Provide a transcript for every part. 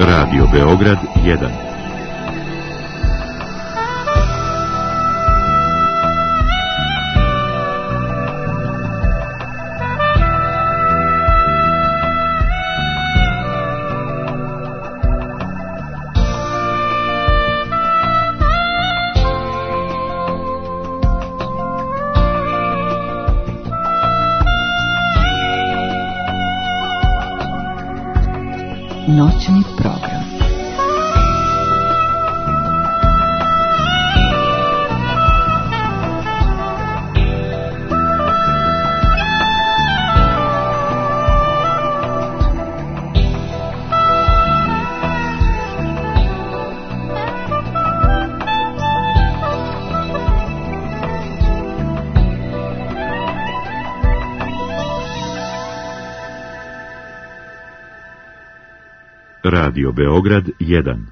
Radio Beograd 1. Noćni program. Radio Beograd 1.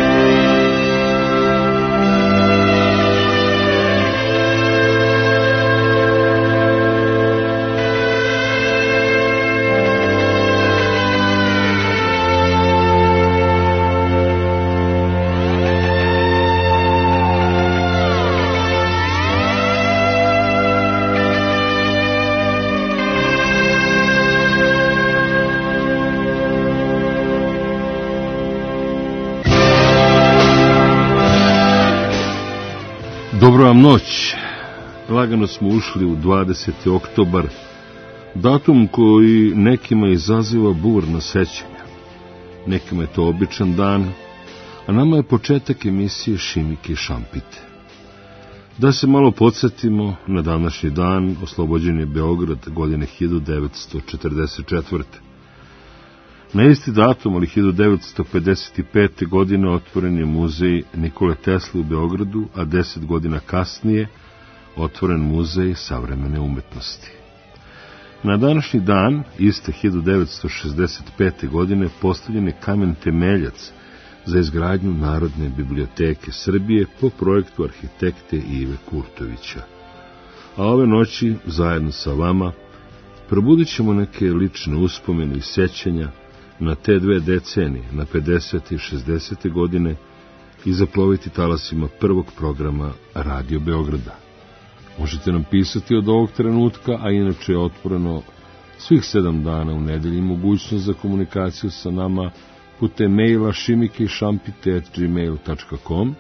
Dobro vam noć. Lagano smo ušli u 20. oktobar, datum koji nekima izaziva burna sećanja. Nekima je to običan dan, a nama je početak emisije Šimike i Šampite. Da se malo podsjetimo, na današnji dan oslobođen je Beograd godine 1944. Na isti datum, ali 1955. godine, otvoren je muzej Nikole Tesle u Beogradu, a 10 godina kasnije otvoren muzej savremene umetnosti. Na današnji dan, iste 1965. godine, postavljen je kamen temeljac za izgradnju Narodne biblioteke Srbije po projektu arhitekte Ive Kurtovića. A ove noći, zajedno sa vama, probudit ćemo neke lične uspomene i sećanja na te dve decenije, na 50. i 60. godine, i zaploviti talasima prvog programa Radio Beograda. Možete nam pisati od ovog trenutka, a inače je otvoreno svih 7 dana u nedelji mogućnost za komunikaciju sa nama putem maila šimikeišampite@gmail.com,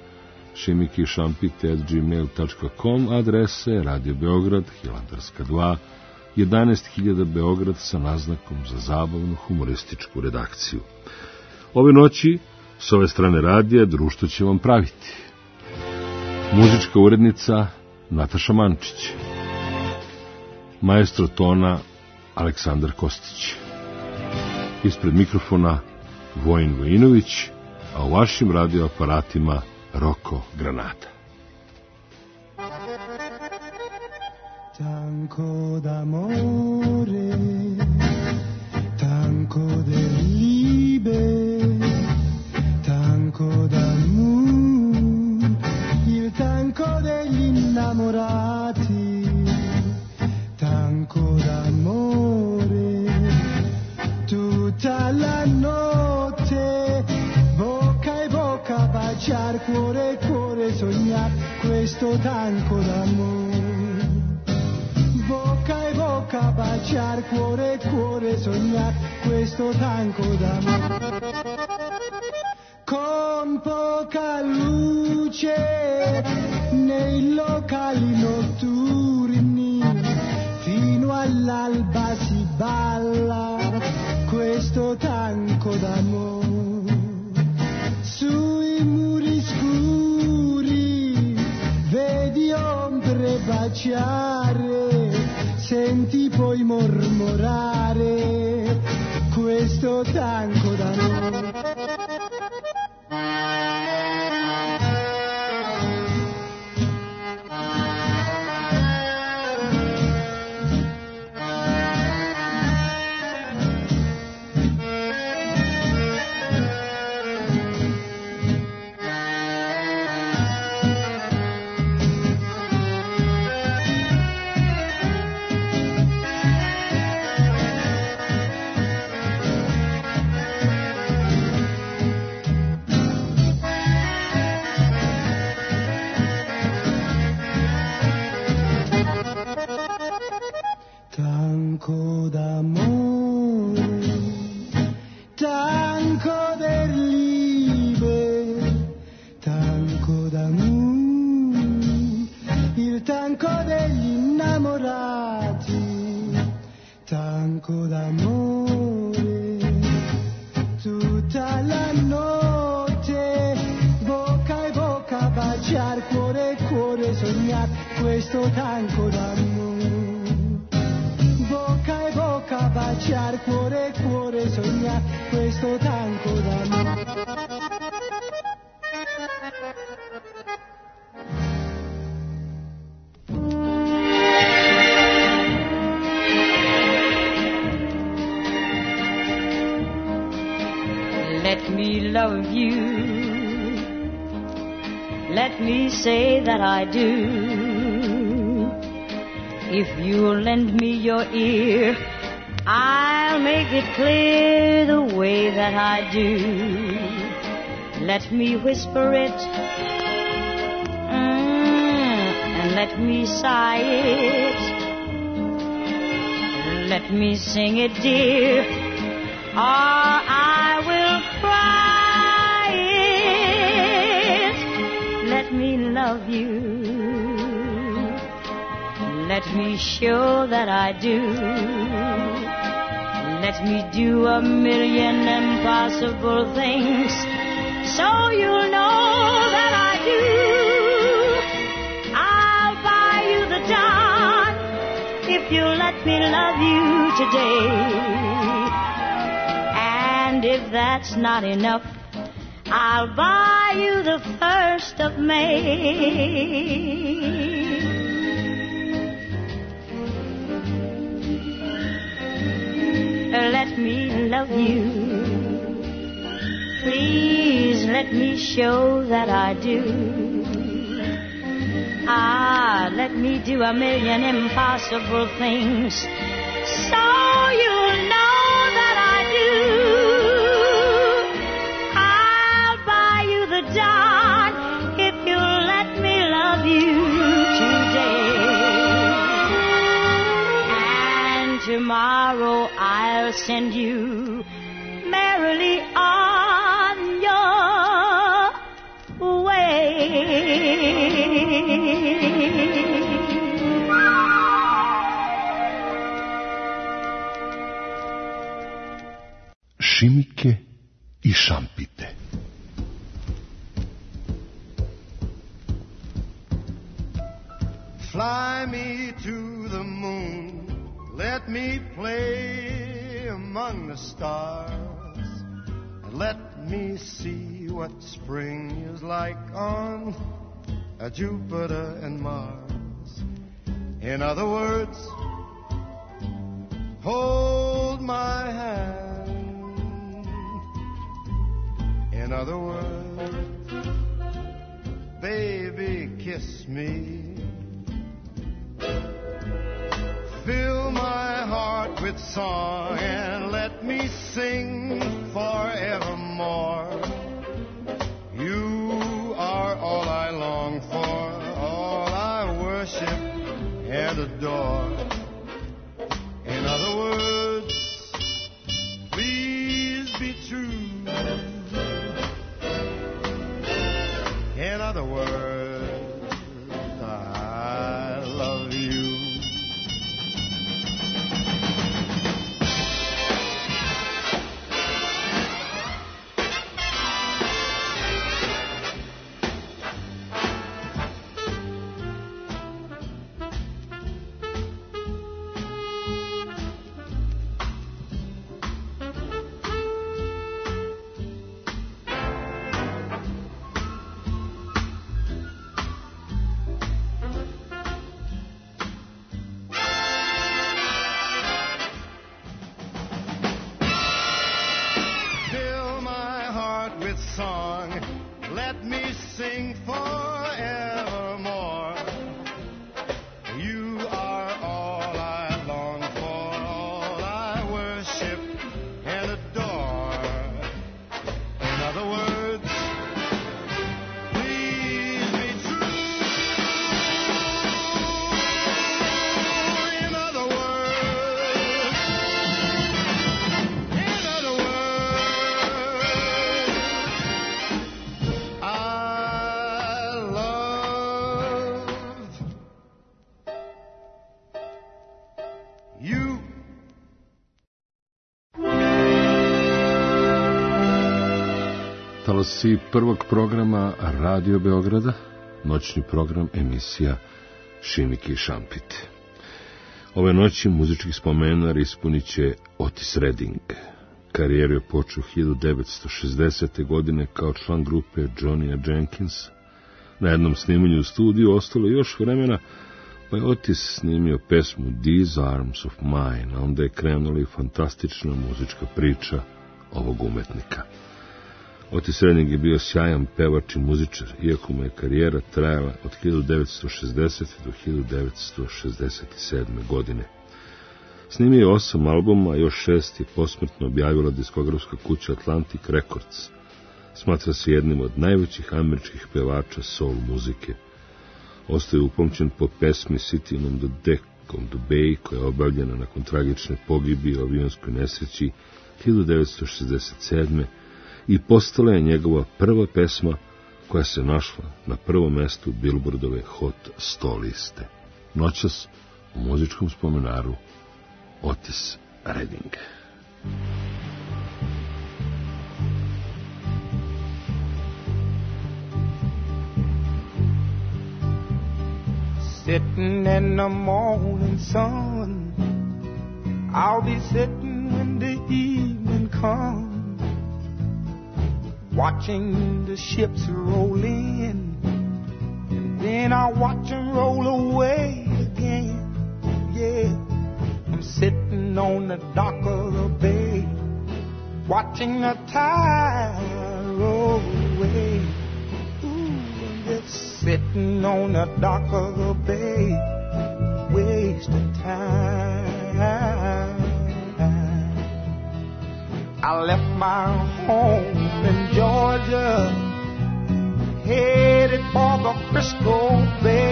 šimikeišampite@gmail.com, adrese Radio Beograd, Hilandarska 2, 11.000 Beograd, sa naznakom za zabavnu humorističku redakciju. Ove noći, s ove strane radija, društvo će vam praviti muzička urednica Nataša Mančić, maestro tona Aleksandar Kostić, ispred mikrofona Vojin Vojinović, a u vašim radioaparatima Roko Granata. Tanco d'amore, tanco de liebe, tanco d'amore, il tanco degli innamorati, tanco d'amore, tutta la notte, bocca e bocca baciar, cuore e cuore sognar, questo tanco d'amore. Bocca e bocca baciar, cuore e cuore sognar, questo tanco d'amore. Con poca luce nei locali notturni, fino all'alba si balla questo tanco d'amore. Sui muri scuri vedi ombre baciare, senti poi mormorare questo tanco d'amore. tanco d'amore, tanco der Liebe, tanco d'amore, il tanco degli innamorati, tanco d'amore, tutta la notte, bocca e bocca baciar, cuore e cuore sognar, questo tanco d'amore. Bocca e bocca baciar, cuore e cuore sognar, questo tanco d'amore. Let me love you, let me say that I do. If you'll lend me your ear, I'll make it clear the way that I do. Let me whisper it, and let me sigh it. Let me sing it, dear, or I will cry it. Let me love you, let me show that I do. Let me do a million impossible things, so you'll know that I do. I'll buy you the dawn if you let me love you today. And if that's not enough, I'll buy you the 1st of May. Let me love you, please let me show that I do. Let me do a million impossible things, so you'll know that I do. I'll buy you the dawn if you'll let me love you today. And tomorrow I'll send you merrily on your way. Šimike i šampite. Fly me to the moon, let me play among the stars, and let me see what spring is like on Jupiter and Mars. In other words, hold my hand. In other words, baby, kiss me. Fill my heart with song and let me sing forevermore. You are all I long for, all I worship and adore. In other words, please be true. In other words, I love you. Song, let me sing forevermore. You are all I long for, all I worship and adore. In other words, please be true. In other words, talasci prvog programa Radio Beograda, noćni program emisija Šimike i šampite. Ove noći muzičkih spomenar ispunit će Otis Redding. Karijeru je počeo 1960. godine kao član grupe Johnnya Jenkinsa. Na jednom snimanju u studiju ostalo je još vremena, pa je Otis snimio pesmu These Arms of Mine, a onda je krenula i fantastična muzička priča ovog umetnika. Otis Redding je bio sjajan pevač i muzičar, iako mu je karijera trajala od 1960. do 1967. godine. Snimio je 8 albuma, a još 6 je posmrtno objavila diskografska kuća Atlantic Records. Smatra se jednim od najvećih američkih pevača soul muzike. Ostaje upamćen po pesmi Sitting on the Deck on the Bay, koja je obavljena nakon tragične pogibije u avionskoj nesreći 1967. i postala je njegova prva pesma koja se našla na prvom mestu Billboardove Hot 100 liste. Noćas u muzičkom spomenaru Otis Redding. Sitting in the morning sun, I'll be sitting when the evening comes, watching the ships roll in, and then I'll watch them roll away again. Yeah, I'm sitting on the dock of the bay, watching the tide roll away. Just sitting on the dock of the bay, wasting time. I left my home in Georgia, headed for the Frisco Bay,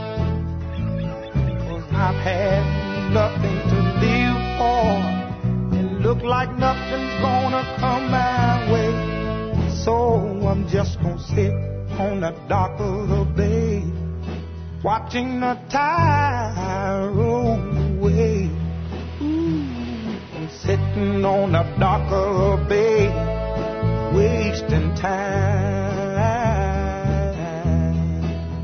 'cause I've had nothing to live for, and look like nothing's gonna come my way. So I'm just gonna sit on the dock of the bay, watching the tide roll away. I'm sitting on the dock of the bay, wasting time.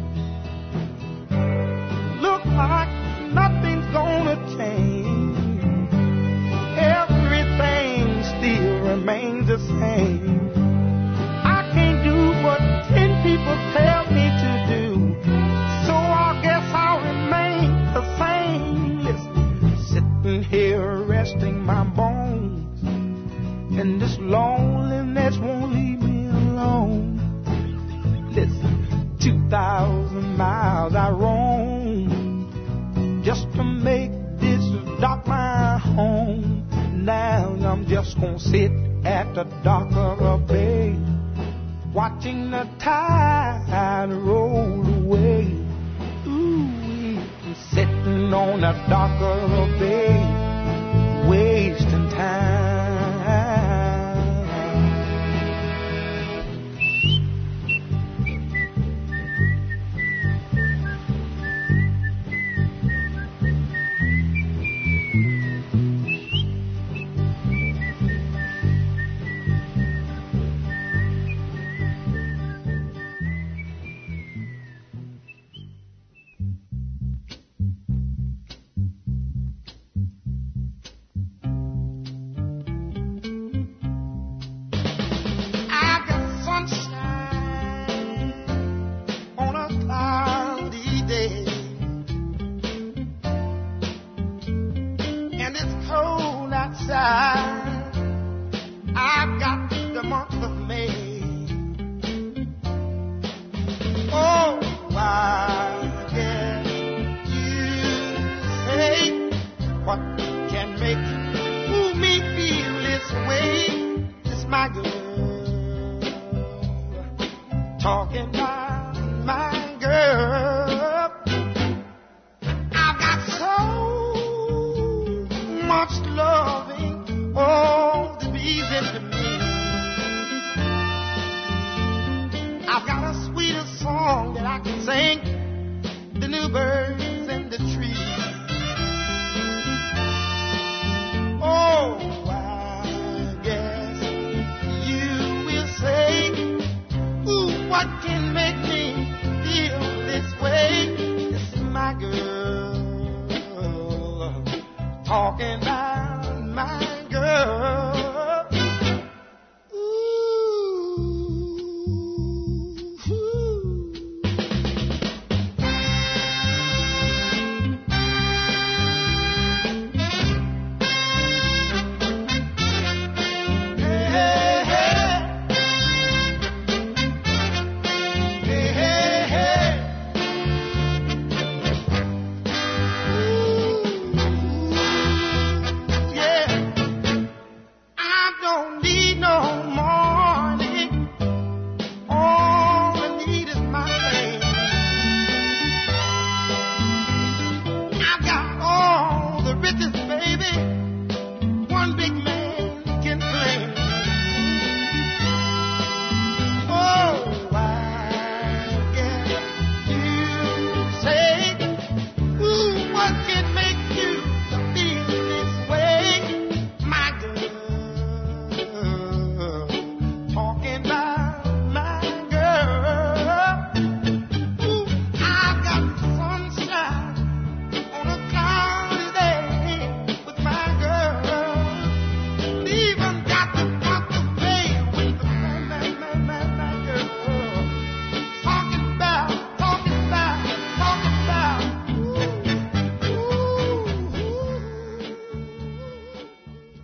Look like nothing's gonna change, everything still remains the same. I can't do what 10 people tell me to do, so I guess I'll remain the same. Listen, sitting here resting my bones, and this loneliness won't leave me alone. Listen, 2,000 miles I roam just to make this dock my home. Now I'm just gonna sit at the dock of a bay, watching the tide roll away. Ooh, I'm sitting on the dock of a bay, wasting time. I've got the month of May. Oh, I guess you say what can make me feel this way. It's my girl talking about my girl. I've got so much loving, oh, the reason to me. I've got a sweeter song that I can sing, the new birds and the trees. Oh, I guess you will say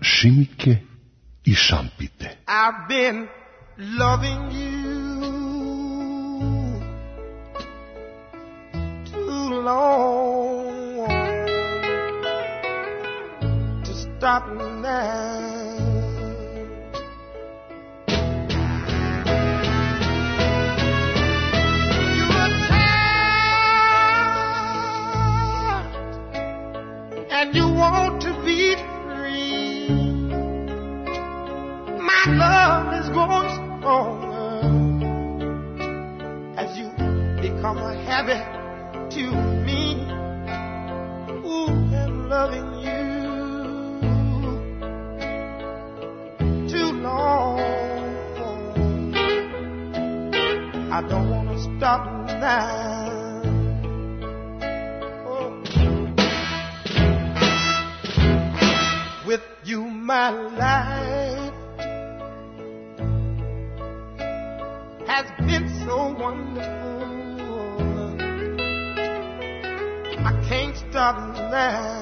Šimike i šampite. I've been loving you too long to stop now. And you want to be free. My love is growing stronger as you become a habit to me. Ooh, and loving you too long. I don't want to stop now. With you, my life has been so wonderful. I can't stop now.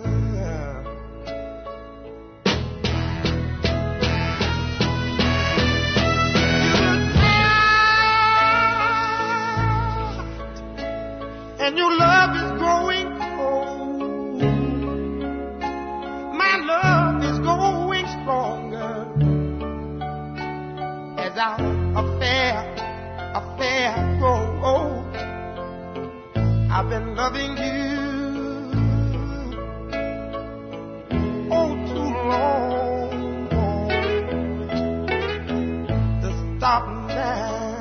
And your love is growing cold. My love is growing stronger as our affair grows old. I've been loving you oh too long to stop now.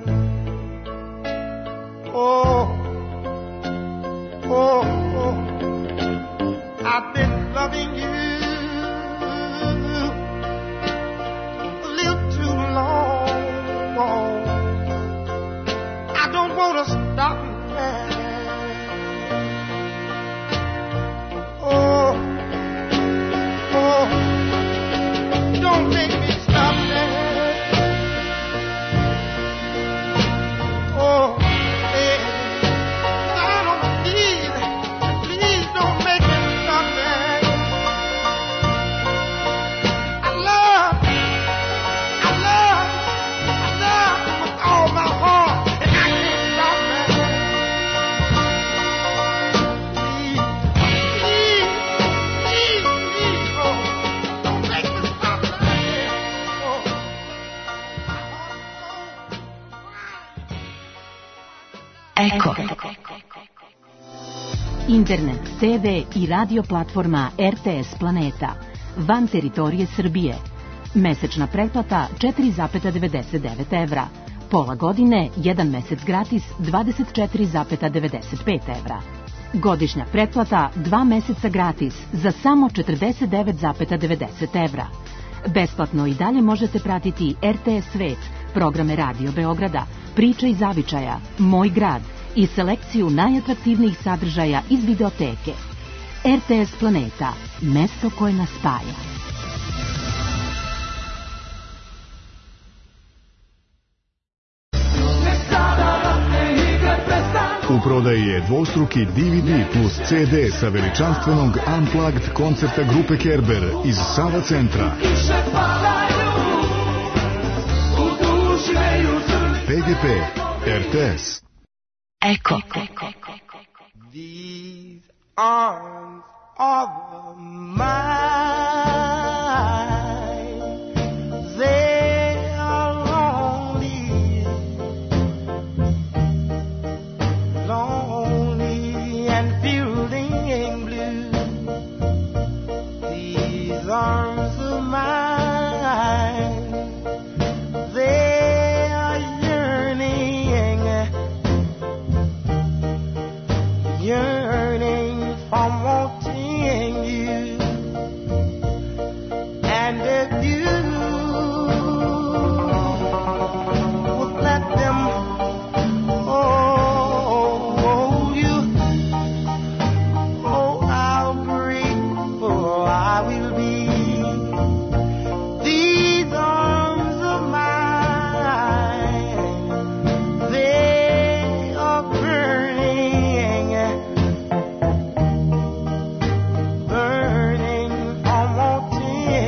Oh. I've been loving you a little too long. I don't want to stop now. Don't make me stop now. Eko. Internet, TV i radio platforma RTS Planeta. Van teritorije Srbije. Mesečna pretplata 4,99 evra. Pola godine, 1 mesec gratis 24,95 evra. Godišnja pretplata 2 meseca gratis za samo 49,90 evra. Besplatno i dalje možete pratiti RTS Svet, programe Radio Beograda, Priče iz zavičaja, Moj grad i selekciju najatraktivnijih sadržaja iz videoteke. RTS Planeta, mesto koje nas spaja. U prodaji je dvostruki DVD plus CD sa veličanstvenog Unplugged koncerta grupe Kerber iz Sava centra. PGP, RTS. Eko. These arms of mine, they are lonely, lonely and feeling blue. These arms of mine, they are yearning for wanting you, and if you would let them hold you, oh, how grateful I will be. These arms of mine, they are burning, burning for wanting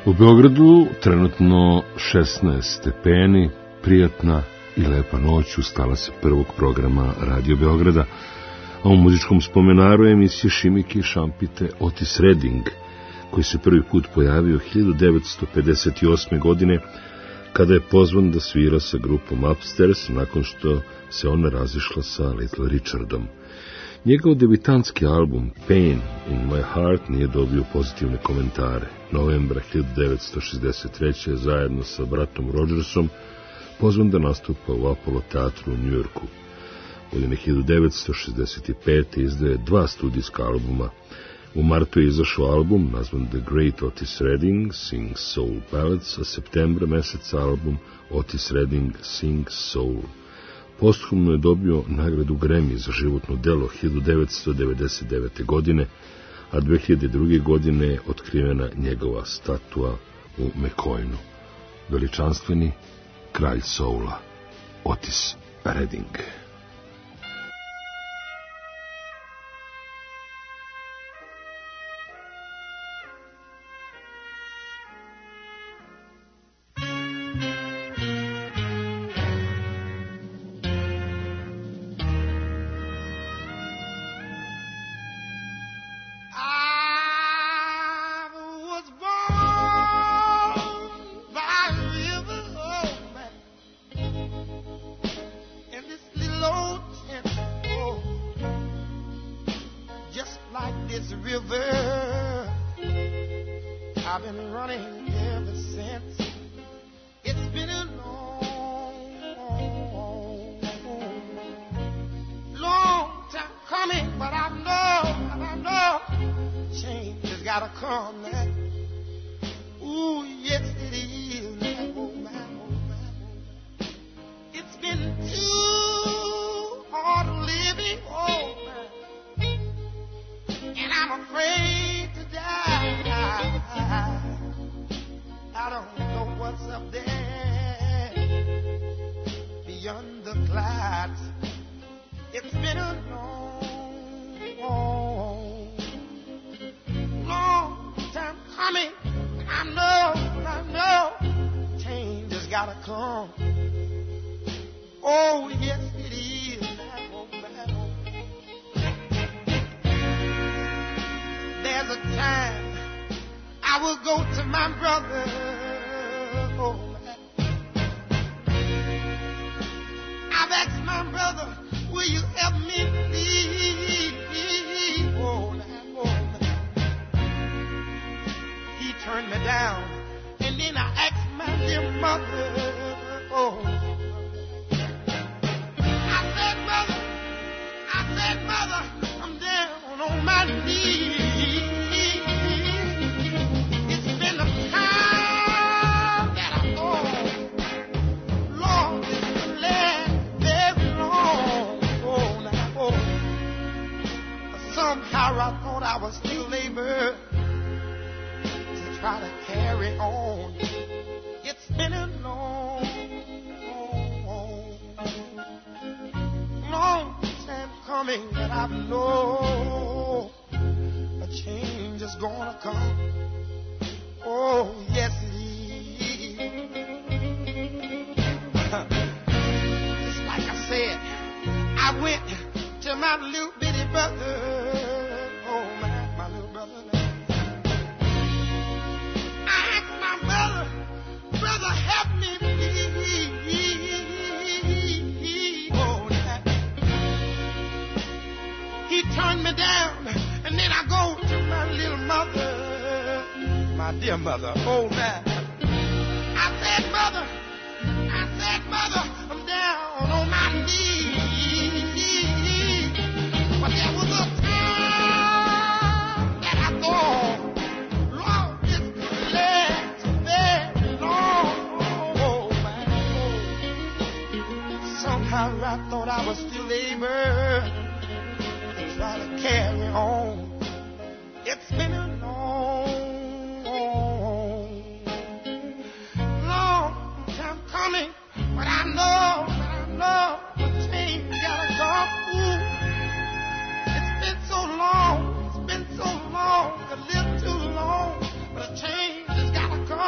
U Beogradu trenutno 16 stepeni, prijatna i lepa noć ustala se prvog programa Radio Beograda, a u muzičkom spomenaru emisije Šimike i šampite Otis Redding, koji se prvi put pojavio 1958. godine, kada je pozvan da svira sa grupom Upstairs nakon što se ona razišla sa Little Richardom. Njegov debitantski album Pain in My Heart nije dobio pozitivne komentare. Novembra 1963. zajedno sa bratom Rogersom pozvan da nastupa u Apollo teatru u Njujorku. Godine 1965. izdaje 2 studijska albuma. U martu je izašao album nazvan The Great Otis Redding Sings Soul Ballads, a septembra meseca album Otis Redding Sings Soul. Posthumno je dobio nagradu Grammy za životno delo 1999. godine, a 2002. godine je otkrivena njegova statua u McCoynu. Veličanstveni kralj soula Otis Redding. It's been so long, a little too long, but a change has gotta come.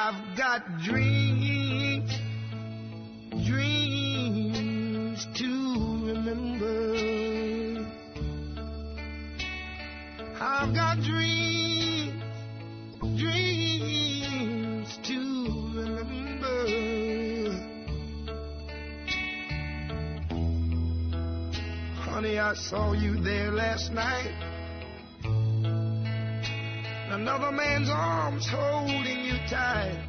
I've got dreams, dreams to remember. I've got dreams, dreams to remember. Honey, I saw you there last night. Another man's arms holding you tight.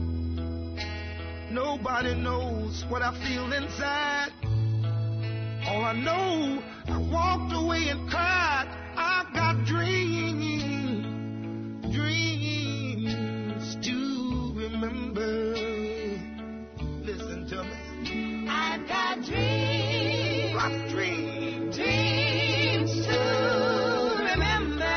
Nobody knows what I feel inside. All I know, I walked away and cried. I've got dreams, dreams to remember. Listen to me. I've got dreams, I've dreams, dreams to remember.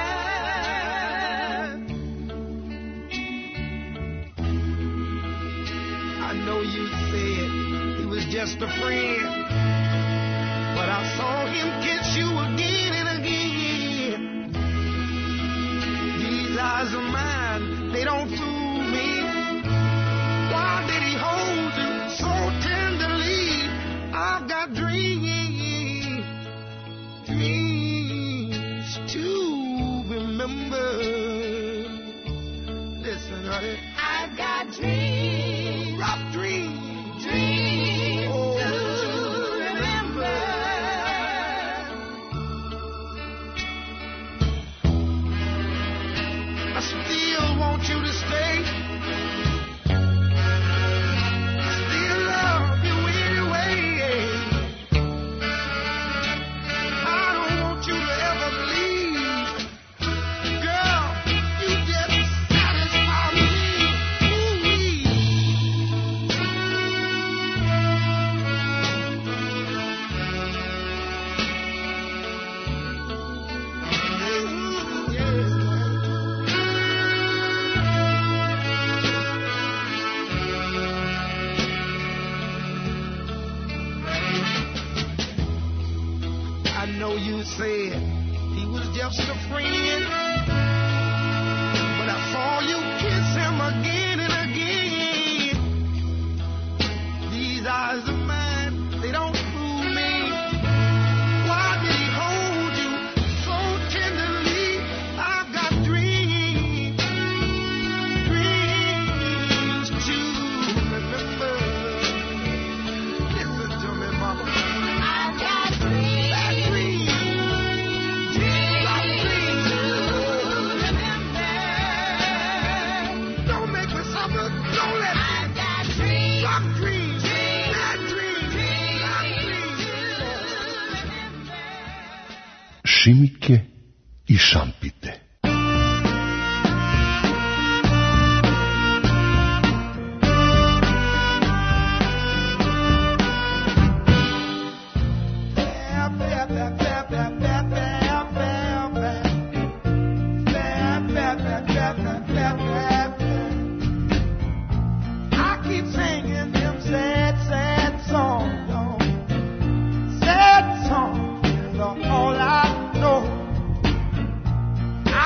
I know you said he was just a friend, but I saw him kiss you again and again. These eyes of mine, they don't fool me. Why did he hold you so tenderly? I've got dreams, dreams to remember. Listen, honey. I've got dreams, Rough dreams, dreams oh, to remember. I still want you to stay. I still love you anyway. I don't want you to ever leave. Girl, you just satisfy me. Ooh-wee. I know you said he was just a friend, but I saw you kiss him again and again. These eyes of mine, they don't fool me. Why did he hold you so tenderly? I've got dreams, dreams to remember. Listen to me, mama. I've got dreams, dreams to remember. Don't make me suffer. Don't let me. I've got dreams, Rock dreams, bad dreams, rock dreams. Šimike i šampite. I keep singing them sad, sad songs, y'all. Sad songs is all I know. I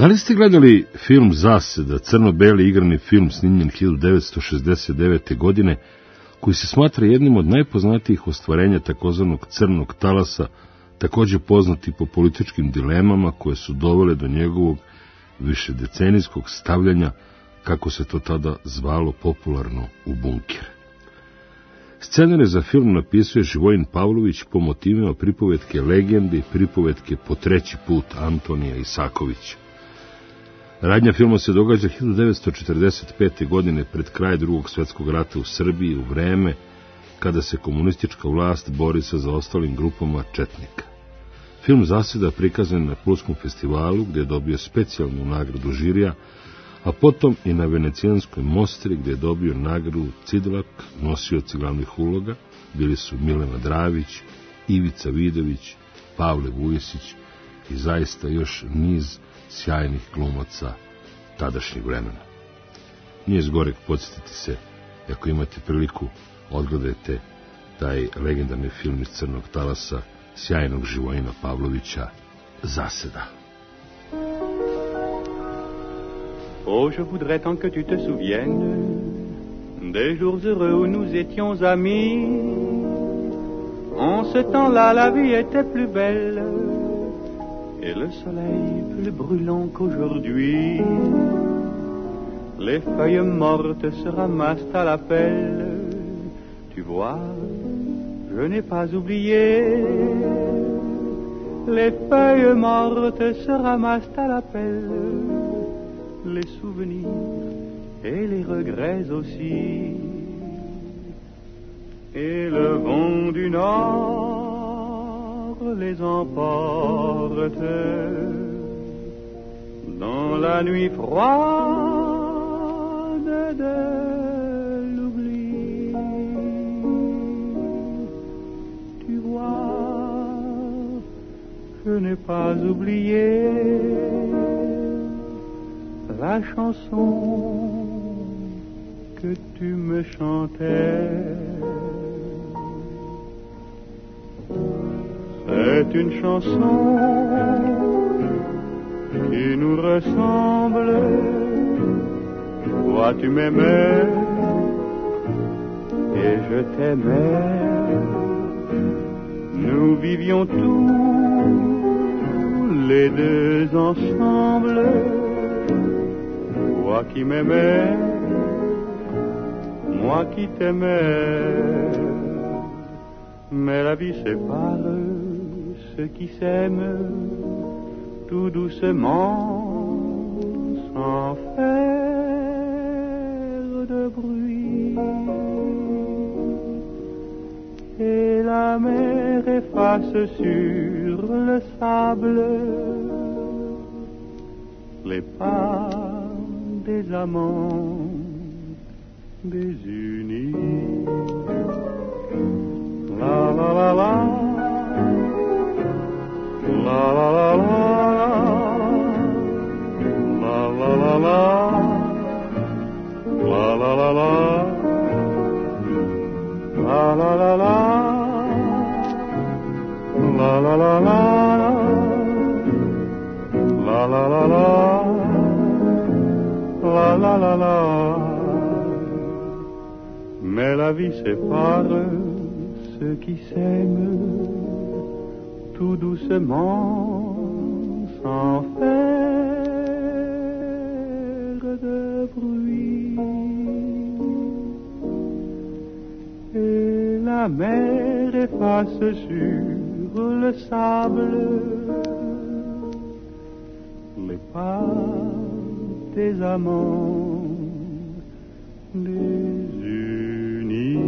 Da li ste gledali film Zaseda, crno-beli igrani film snimljen 1969. godine, koji se smatra jednim od najpoznatijih ostvarenja takozvanog crnog talasa, također poznati po političkim dilemama koje su dovele do njegovog višedecenijskog stavljanja, kako se to tada zvalo popularno, u bunker. Scenarij za film napisuje Živojin Pavlović po motivima pripovetke Legende i pripovetke Po treći put Antonija Isakovića. Radnja filma se događa 1945. godine pred kraj Drugog svjetskog rata u Srbiji, u vreme kada se komunistička vlast bori sa zaostalim grupama četnika. Film Zaseda prikazan na Pulskom festivalu, gdje je dobio specijalnu nagradu žirija, a potom i na Venecijanskoj mostri, gdje je dobio nagradu Cidlak. Nosioci glavnih uloga bili su Milena Dravić, Ivica Vidović, Pavle Vujesić i zaista još niz sjajnih glumaca tadašnjeg vremena. Nije zgoreg podsjetiti se, ako imate priliku, odgledajte taj legendarni film iz crnog talasa sjajnog Živojina Pavlovića, Zaseda. Oh, je voudrais tant que tu te souviennes des jours heureux où nous étions amis. En ce temps-là, la vie était plus belle et le soleil plus brûlant qu'aujourd'hui. Les feuilles mortes se ramassent à la pelle. Tu vois, je n'ai pas oublié. Les feuilles mortes se ramassent à la pelle. Les souvenirs et les regrets aussi. Et le vent du nord les emporte dans la nuit froide de l'oubli. Tu vois, je n'ai pas oublié la chanson que tu me chantais. C'est une chanson qui nous ressemble. Toi tu m'aimais et je t'aimais. Nous vivions tous les deux ensemble. Toi qui m'aimais, moi qui t'aimais. Mais la vie sépare ceux qui s'aiment tout doucement, sans faire de bruit. Et la mer efface sur le sable les pas des amants désunis. La la la la, la la la la, la la la la, la la la la, la la la la, la la la la, la la la la. La la la la, mais la vie sépare ceux qui s'aiment tout doucement, sans faire de bruit. Et la mer efface sur le sable les pas des amants désunis.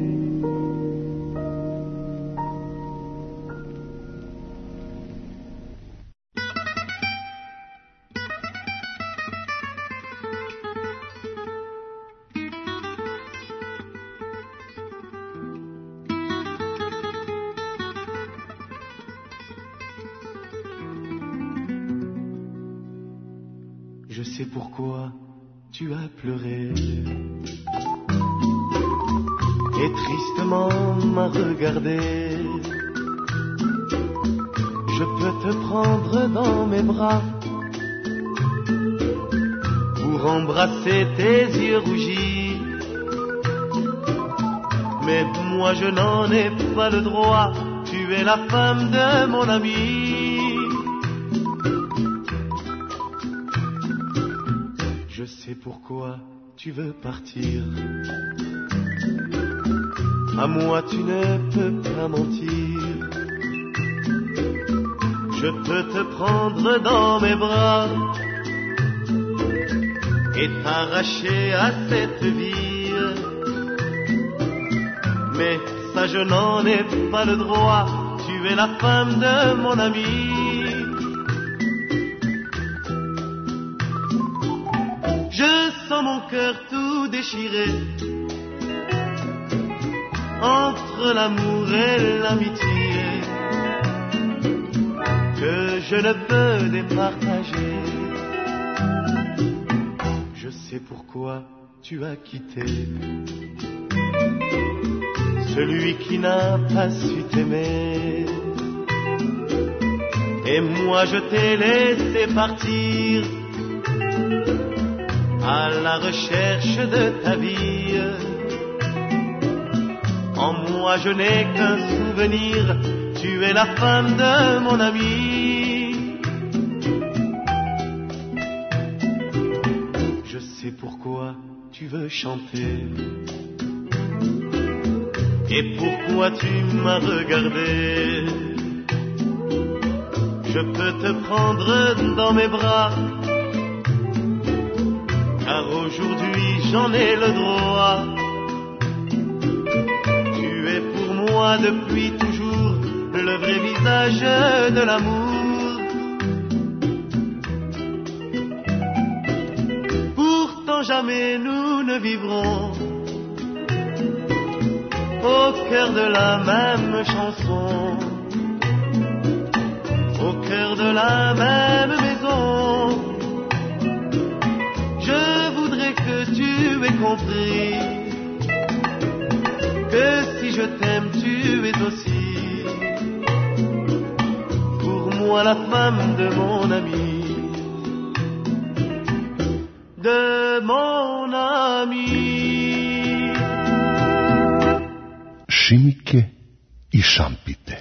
Je sais pourquoi tu as pleuré et tristement m'a regardé. Je peux te prendre dans mes bras embrasser tes yeux rougis. Mais moi je n'en ai pas le droit, tu es la femme de mon ami. Je sais pourquoi tu veux partir. À moi tu ne peux pas mentir. Je peux te prendre dans mes bras et t'arracher à cette vie. Mais ça je n'en ai pas le droit, tu es la femme de mon ami. Je sens mon cœur tout déchiré entre l'amour et l'amitié que je ne peux départager. Je sais pourquoi tu as quitté celui qui n'a pas su t'aimer. Et moi je t'ai laissé partir à la recherche de ta vie. En moi je n'ai qu'un souvenir, tu es la femme de mon ami. Je sais pourquoi tu veux chanter et pourquoi tu m'as regardé. Je peux te prendre dans mes bras, car aujourd'hui j'en ai le droit. Tu es pour moi depuis toujours le vrai visage de l'amour. Pourtant jamais nous ne vivrons au cœur de la même chanson, au cœur de la même maison. Je voudrais que tu aies compris que si je t'aime, tu es aussi pour moi la femme de mon ami, de mon ami. Šimike i šampite.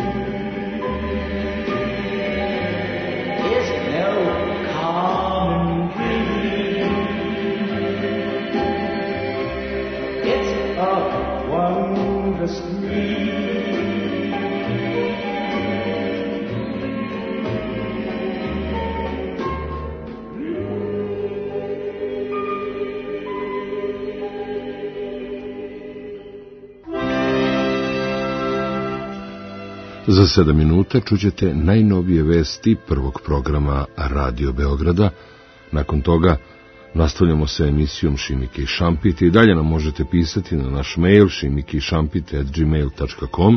Common Za 7 minuta čućete najnovije vesti prvog programa Radio Beograda. Nakon toga nastavljamo sa emisijom Šimike i Šampite i dalje nam možete pisati na naš mail šimikeišampite@gmail.com,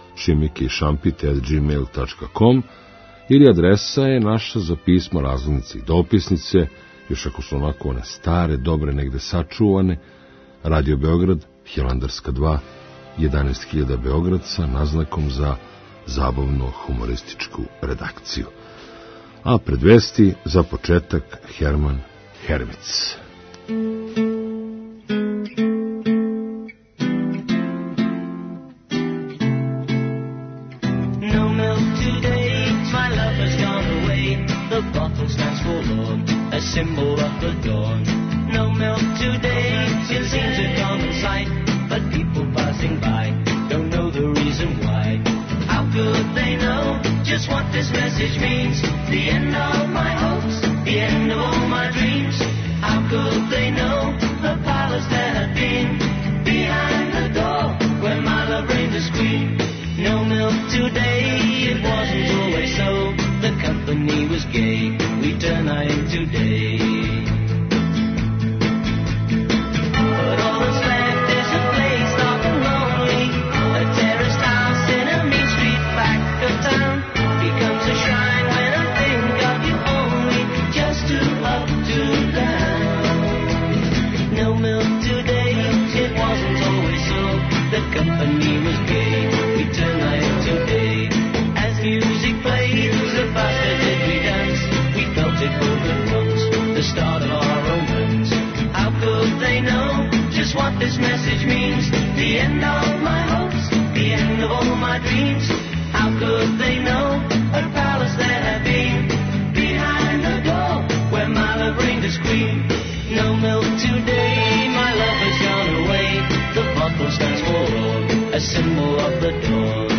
šimikeišampite@gmail.com, ili adresa je naša za pismo, razglednice i dopisnice, još ako su onako one stare, dobre, negde sačuvane. Radio Beograd, Hilandarska 2, 11.000 Beograd, sa naznakom za zabavno-humorističku redakciju. A pred vesti, za početak, Herman Hermic. No milk today, my lover's gone away. The bottle stands forlorn, a symbol of the dawn. No milk today, it seems a common sight, but people passing by don't know the reason why. How could they know just what this message means? The end of my hopes, the end of all my dreams. How could they know the palace there had been behind the door where my love reigned as queen? No milk today, it wasn't always so. The company was gay, we turn night into day. But all that's left is a place dark and lonely, a terraced house in a mean street back of town. Becomes a shrine when I think of you only, just to up to down. No milk today, it wasn't always so. The company was gay, we turn night into day. As music played, the faster did we dance. We felt it both at once, the start of our romance. How could they know just what this message means? The end of my hopes, the end of all my dreams. How could they know a palace there had been behind the door where my love reigned as queen? No milk today, my love has gone away. The bottle stands for all, a symbol of the dawn.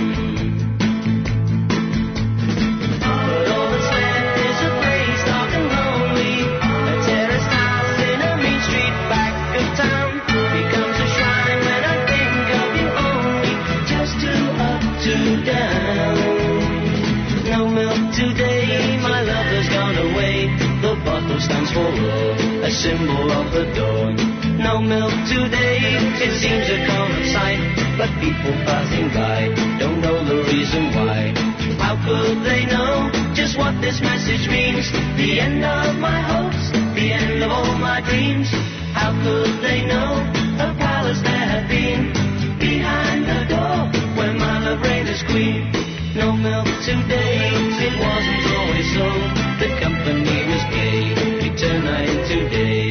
But all that's left is a place dark and lonely, a terraced house in a mean street back of town. Becomes a shrine when I think of you only, just to up to down. No milk today, my love has gone away. The bottle stands for all, a symbol of the dawn. No milk today, it seems a common sight, but people passing by don't know the reason why. How could they know just what this message means? The end of my hopes, the end of all my dreams. How could they know a palace there had been behind the door where my love reigned as queen? No milk today, it wasn't always so. The company was gay, we turn night into day.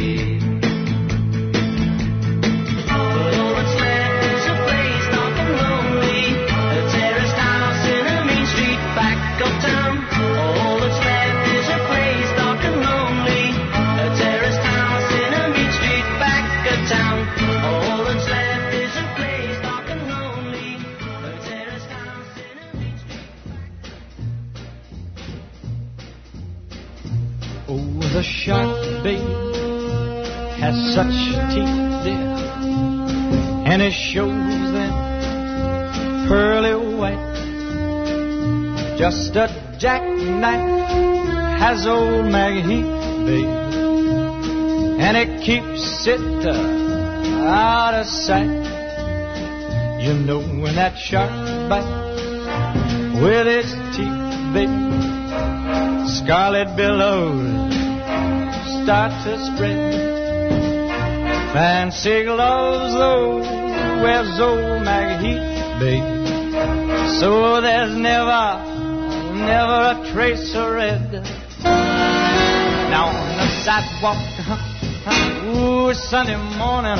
But all that's left is a place dark and lonely, a terraced house in a mean street back of town. All that's left is a place dark and lonely, a terraced house in a mean street back of town. All that's left is a place dark and lonely, a terraced house in a mean street back. Oh, the shark, babe, has such teeth, dear, and it shows them pearly white. Just a jackknife has old Maggie Heath, babe, and it keeps it out of sight. You know when that shark bites with its teeth, babe, scarlet billows start to spread. Fancy gloves, though, wears old Maggie Heath, babe, so there's never a trace of red. Now on the sidewalk, ooh, Sunday morning,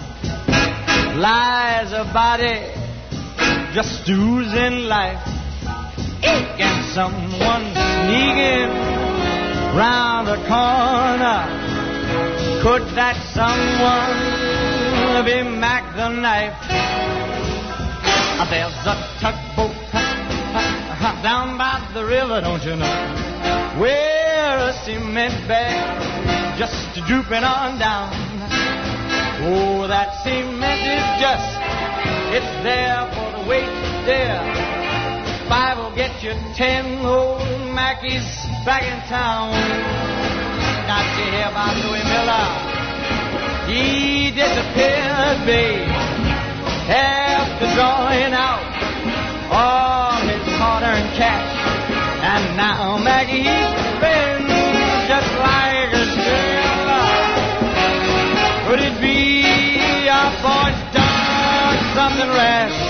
lies a body just oozing life. And someone sneaking round the corner. Could that someone be Mac the Knife? There's a tugboat down by the river, don't you know, where a cement bag just drooping on down. Oh, that cement is just, it's there for the weight there. 5 will get you 10 old Mackies back in town. Got to hear about Louis Miller. He disappeared, babe, after drawing out all his hard-earned cash. And now Maggie's been just like a sailor. Could it be our boy's done something rash?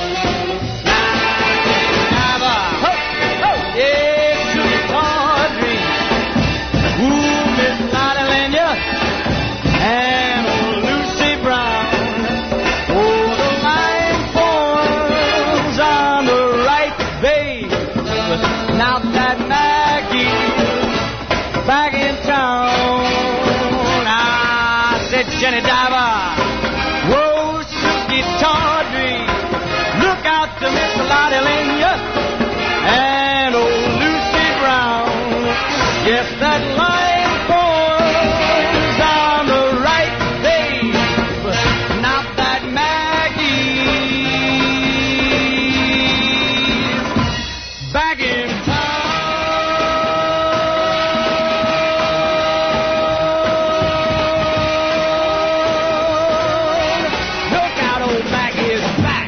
And old Lucy Brown. Oh, the line forms on the right, babe. Now that Maggie's back in town. I said, Jenny Diver, whoa, Suki Tawdry, look out to Miss Lottie Lenya and old Lucy Brown. Yes, that line forms on the right, babe. Not that Maggie's back in town. Look out, old Maggie is back.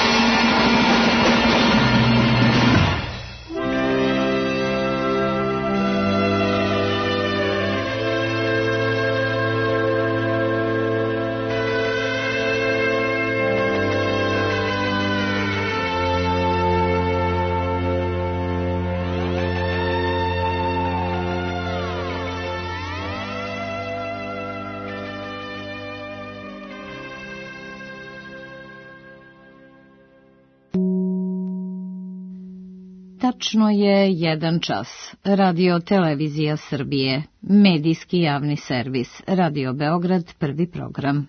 Tačno je 1 čas. Radio Televizija Srbije, medijski javni servis, Radio Beograd, prvi program.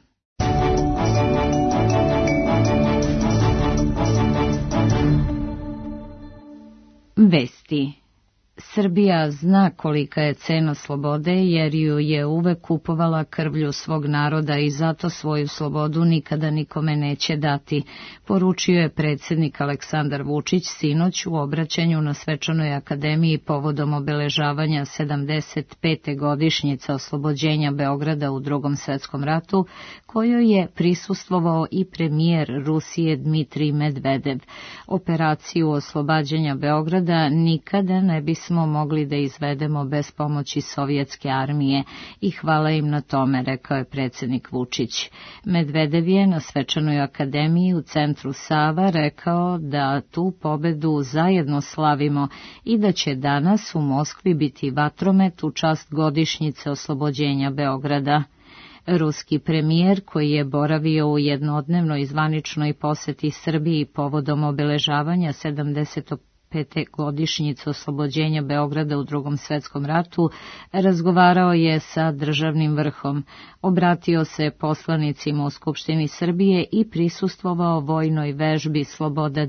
Vesti. Srbija zna kolika je cena slobode jer ju je uvek kupovala krvlju svog naroda i zato svoju slobodu nikada nikome neće dati, poručio je predsjednik Aleksandar Vučić sinoć u obraćanju na Svečanoj akademiji povodom obeležavanja 75. godišnjice oslobođenja Beograda u Drugom svetskom ratu, kojoj je prisustvovao i premijer Rusije Dmitrij Medvedev. Operaciju oslobađanja Beograda nikada ne bismo mogli da izvedemo bez pomoći sovjetske armije i hvala im na tome, rekao je predsjednik Vučić. Medvedev je na Svečanoj akademiji u centru Sava rekao da tu pobedu zajedno slavimo i da će danas u Moskvi biti vatromet u čast godišnjice oslobođenja Beograda. Ruski premijer, koji je boravio u jednodnevnoj zvaničnoj poseti Srbiji povodom obeležavanja 75. godišnjice oslobođenja Beograda u Drugom svetskom ratu, razgovarao je sa državnim vrhom, obratio se poslanicima u Skupštini Srbije i prisustvovao vojnoj vežbi Sloboda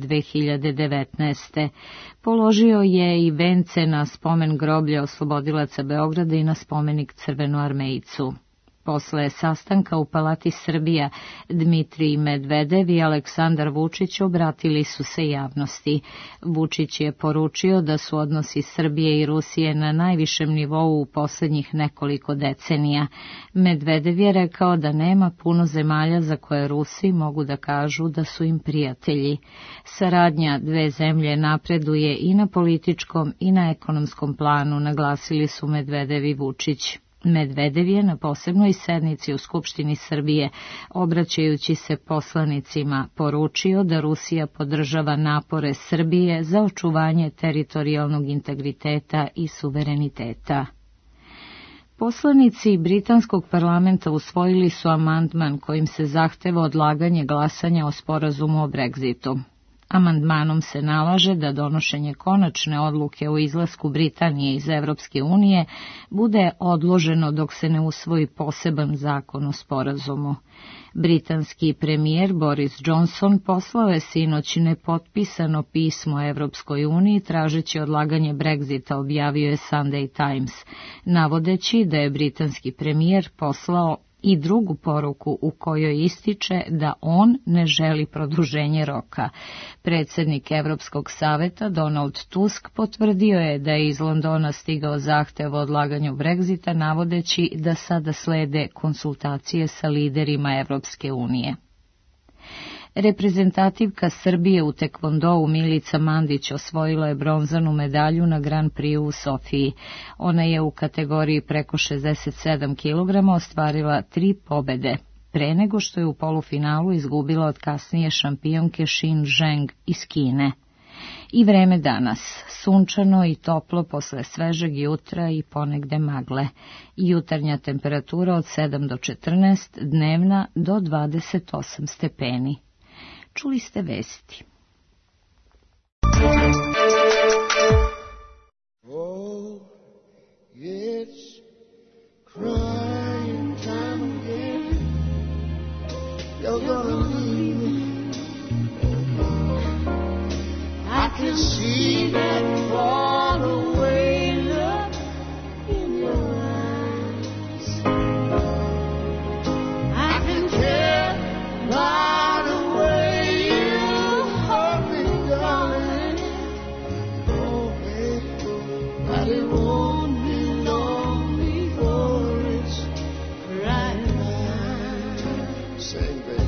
2019. Položio je i vence na spomen groblja oslobodilaca Beograda i na spomenik Crvenoarmejcu. Posle sastanka u Palati Srbija, Dmitrij Medvedev i Aleksandar Vučić obratili su se javnosti. Vučić je poručio da su odnosi Srbije i Rusije na najvišem nivou u posljednjih nekoliko decenija. Medvedev je rekao da nema puno zemalja za koje Rusi mogu da kažu da su im prijatelji. Saradnja dve zemlje napreduje i na političkom i na ekonomskom planu, naglasili su Medvedev i Vučić. Medvedev je na posebnoj sednici u Skupštini Srbije, obraćajući se poslanicima, poručio da Rusija podržava napore Srbije za očuvanje teritorijalnog integriteta i suvereniteta. Poslanici britanskog parlamenta usvojili su amandman kojim se zahteva odlaganje glasanja o sporazumu o Brexitu. Amandmanom se nalaže da donošenje konačne odluke o izlasku Britanije iz Evropske unije bude odloženo dok se ne usvoji poseban zakon o sporazumu. Britanski premijer Boris Johnson poslao je sinoć nepotpisano pismo Evropskoj uniji tražeći odlaganje Brexita, objavio je Sunday Times, navodeći da je britanski premijer poslao i drugu poruku u kojoj ističe da on ne želi produženje roka. Predsjednik Evropskog saveta Donald Tusk potvrdio je da je iz Londona stigao zahtev o odlaganju Brexita, navodeći da sada slede konsultacije sa liderima Evropske unije. Reprezentativka Srbije u tekvondou Milica Mandić osvojila je bronzanu medalju na Grand Prix u Sofiji. Ona je u kategoriji preko 67 kg ostvarila 3 pobede, pre nego što je u polufinalu izgubila od kasnije šampionke Xin Zheng iz Kine. I vreme danas, sunčano i toplo posle svežeg jutra i ponegde magle. Jutarnja temperatura od 7 do 14, dnevna do 28 stepeni. Čuli ste vesti. Oh, it's crying time again. You're gonna leave me. I can see that far away look in your eyes. I can tell by the way you hold me, darling. Oh, baby, but it won't be long before it's crying time. Sing, baby.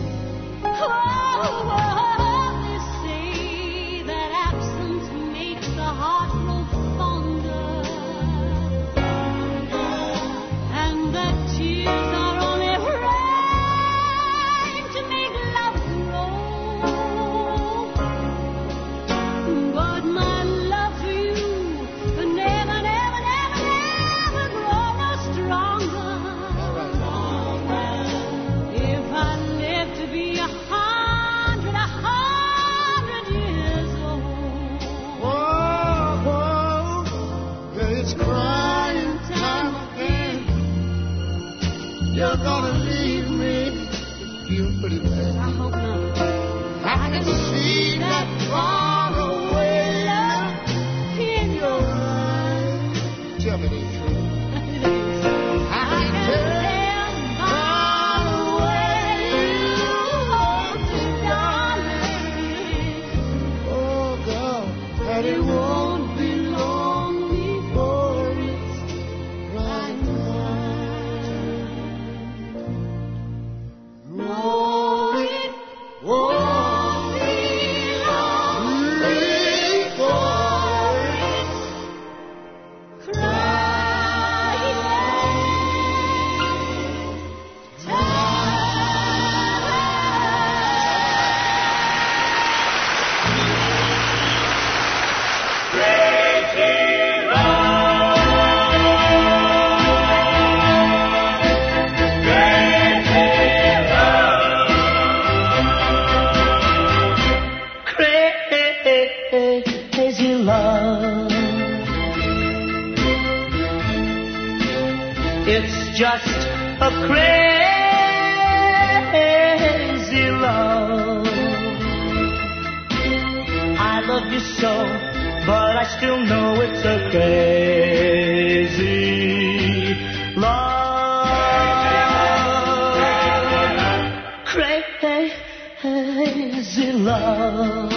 You're gonna leave me, you pretty bad. I hope not. I can see that far away look in your eyes. Tell me the truth. I can tell by the way you hold me, darling. Oh, God, that it won't be long before it's right now. It's just a crazy love. I love you so, but I still know it's a crazy love. Crazy love.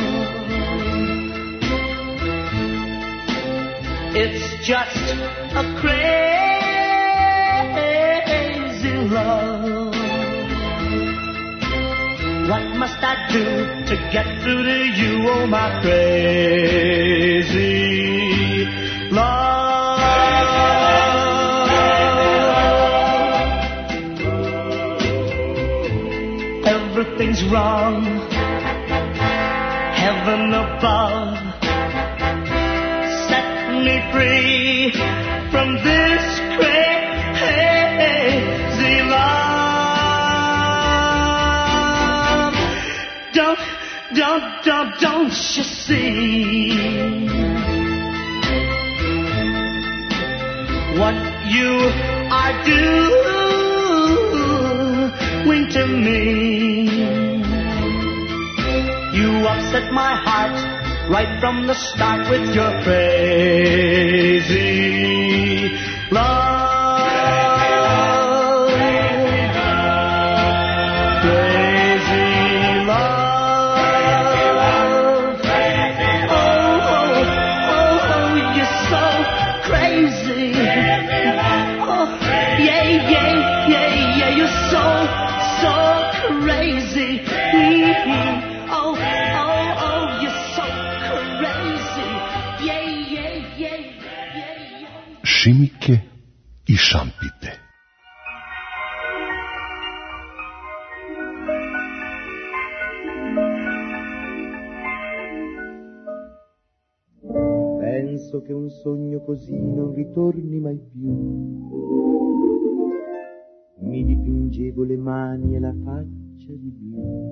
It's just a crazy love. What must I do to get through to you, oh my crazy love? Everything's wrong, heaven above, set me free from this crazy love. Don't you see what you are doing to me? You upset my heart right from the start with your crazy love. you're so crazy. Oh, you're so crazy. Yeah. Šimike i šampite. Penso che un sogno così non ritorni mai più. Mi dipingevo le mani e la faccia di blu.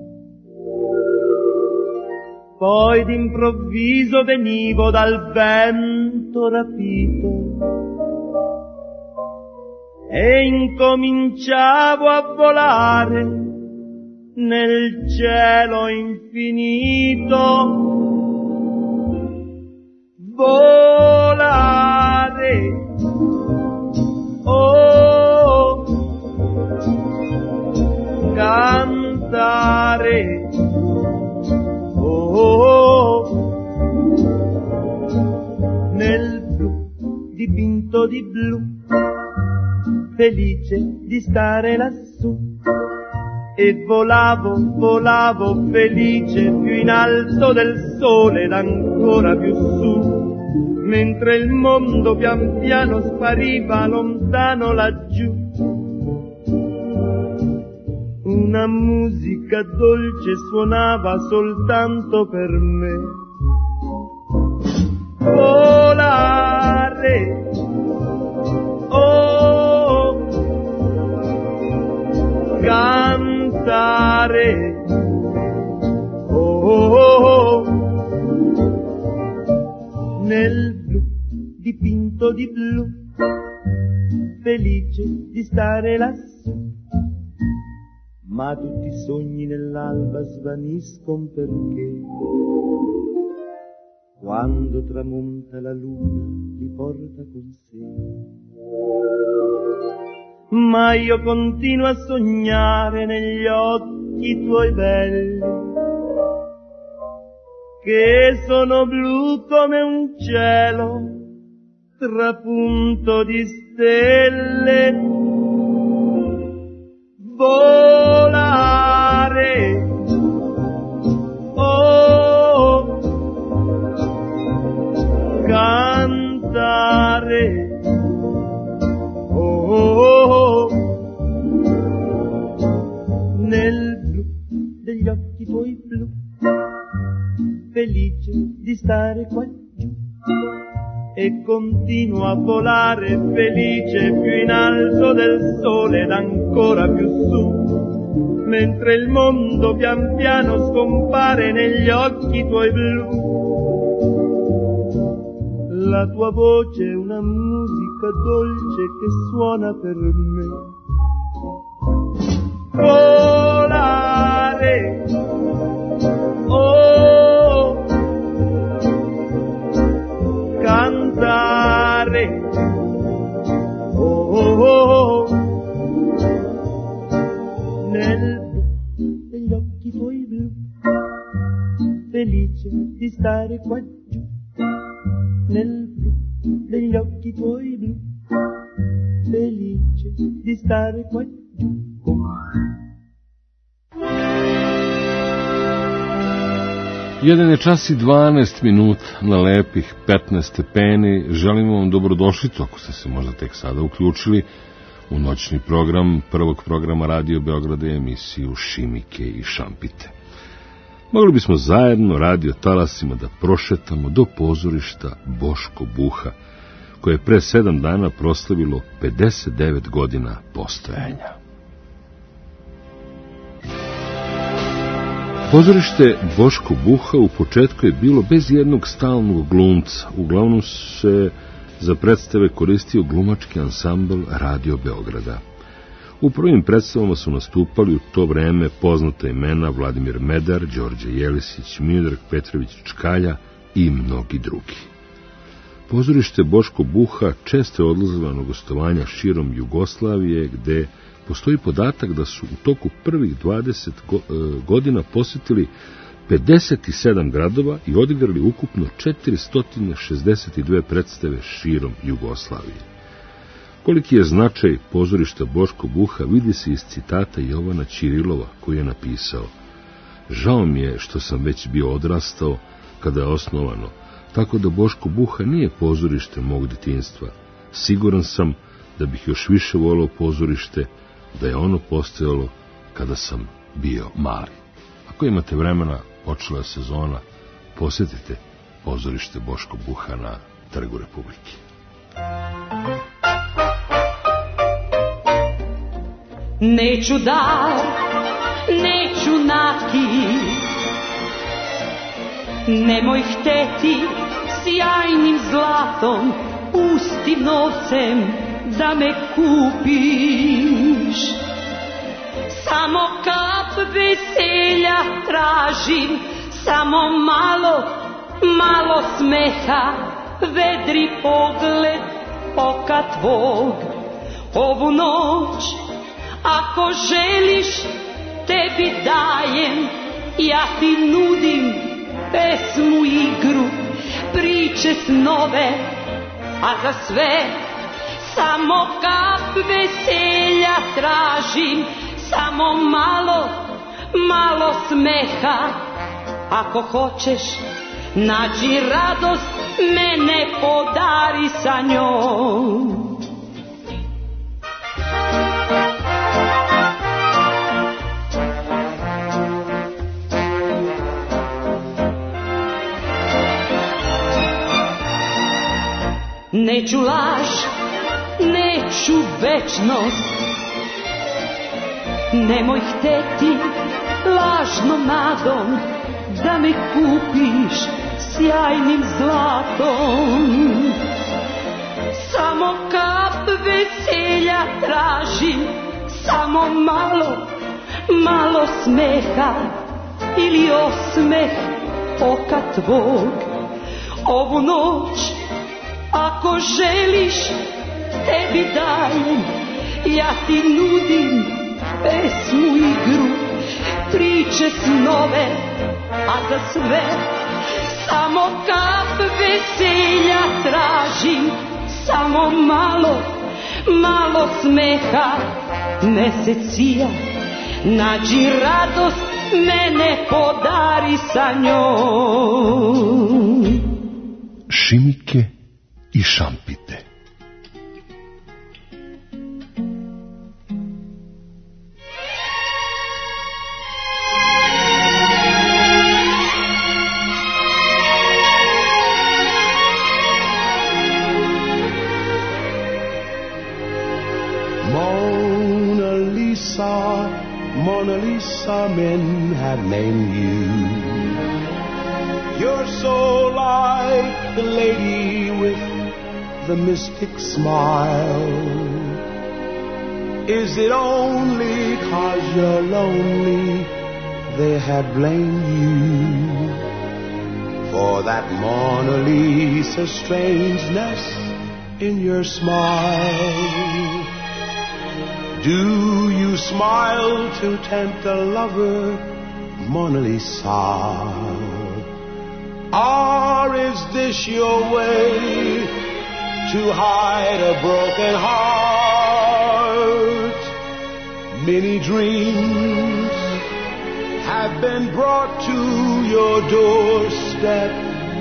Poi d'improvviso venivo dal vento rapito e incominciavo a volare nel cielo infinito. Volare, oh, cantare, oh, nel blu dipinto di blu, felice di stare lassù. E volavo felice più in alto del sole ed ancora più su, mentre il mondo pian piano spariva lontano laggiù. Una musica dolce suonava soltanto per me. Volare, oh, cantare, oh, nel blu dipinto di blu, felice di stare lassù. Ma tutti i sogni nell'alba svaniscono perché quando tramonta la luna li porta con sé. Ma io continuo a sognare negli occhi tuoi belli, che sono blu come un cielo trapunto di stelle. Volare, oh, cantare, oh, nel blu degli occhi tuoi blu, felice di stare qua giù. E continuo a volare felice più in alto del sole ed ancora più su, mentre il mondo pian piano scompare negli occhi tuoi blu. La tua voce è una musica dolce che suona per me. Volare, oh, cantare, oh, nel blu degli occhi tuoi blu, felice di stare qua giù, nel blu degli occhi tuoi blu, felice di stare qua giù. 1 čas i 12 minuta na lepih 15 stepeni. Želimo vam dobrodošlicu, ako ste se možda tek sada uključili u noćni program prvog programa Radio Beograda i emisiju Šimike i šampite. Mogli bismo zajedno radio talasima da prošetamo do pozorišta Boško Buha, koje je pre 7 dana proslavilo 59 godina postojanja. Pozorište Boško Buha u početku je bilo bez jednog stalnog glumca. Uglavnom se za predstave koristio glumački ansambl Radio Beograda. U prvim predstavama su nastupali u to vreme poznata imena Vladimir Medar, Đorđe Jelisić, Miodrag Petrović Čkalja i mnogi drugi. Pozorište Boško Buha često je odlazilo na gostovanja širom Jugoslavije, gde postoji podatak da su u toku prvih 20 godina posjetili 57 gradova i odigrali ukupno 462 predstave širom Jugoslavije. Koliki je značaj pozorišta Boško Buha vidi se iz citata Jovana Ćirilova koji je napisao: žao mi je što sam već bio odrastao kada je osnovano, tako da Boško Buha nije pozorište mog djetinjstva. Siguran sam da bih još više voleo pozorište da je ono postojalo kada sam bio mali. Ako imate vremena, počela je sezona, posjetite pozorište Boško Buha na Trgu Republike. Neću dar, neću nakit, nemoj hteti sjajnim zlatom, pustim novcem da me kupiš. Samo kap veselja tražim, samo malo smeha, vedri pogled oka tvog. Ovu noć, ako želiš, tebi dajem, ja ti nudim pesmu, igru, priče, snove, a za sve samo kap veselja tražim, samo malo smeha. Ako hoćeš, nađi radost, mene podari sa njom. Neću laž, neću večnost, nemoj hteti lažnom nadom da me kupiš sjajnim zlatom. Samo kap veselja tražim, samo malo smeha ili osmeh oka tvog. Ovu noć, ako želiš, tebi dajem, ja ti nudim pesmu, igru, priče, snove, a za sve samo kap veselja tražim, samo malo smeha. Mesec sija, nađi radost, mene podari sa njom. Šimike i šampite. Mona Lisa, men have named you. You're so like the lady with the mystic smile. Is it only 'cause you're lonely they have blamed you for that Mona Lisa strangeness in your smile? Do you smile to tempt a lover, Mona Lisa? Or is this your way to hide a broken heart? Many dreams have been brought to your doorstep.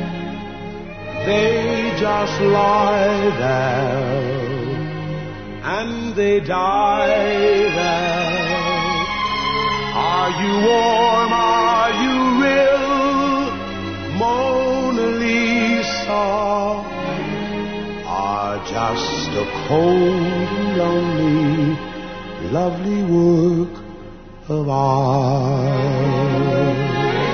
They just lie there and they die there. Are you warm? Are you real, Mona Lisa? Or just a cold and lonely, lovely work of art?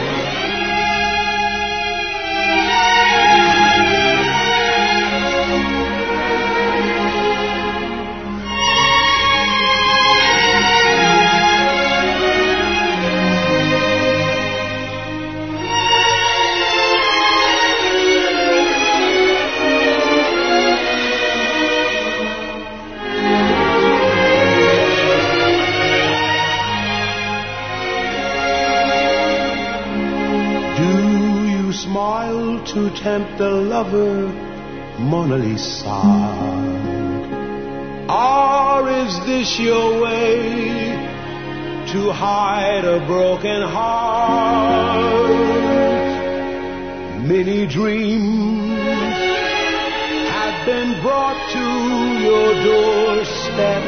To tempt a lover, Mona Lisa? Or is this your way to hide a broken heart? Many dreams have been brought to your doorstep.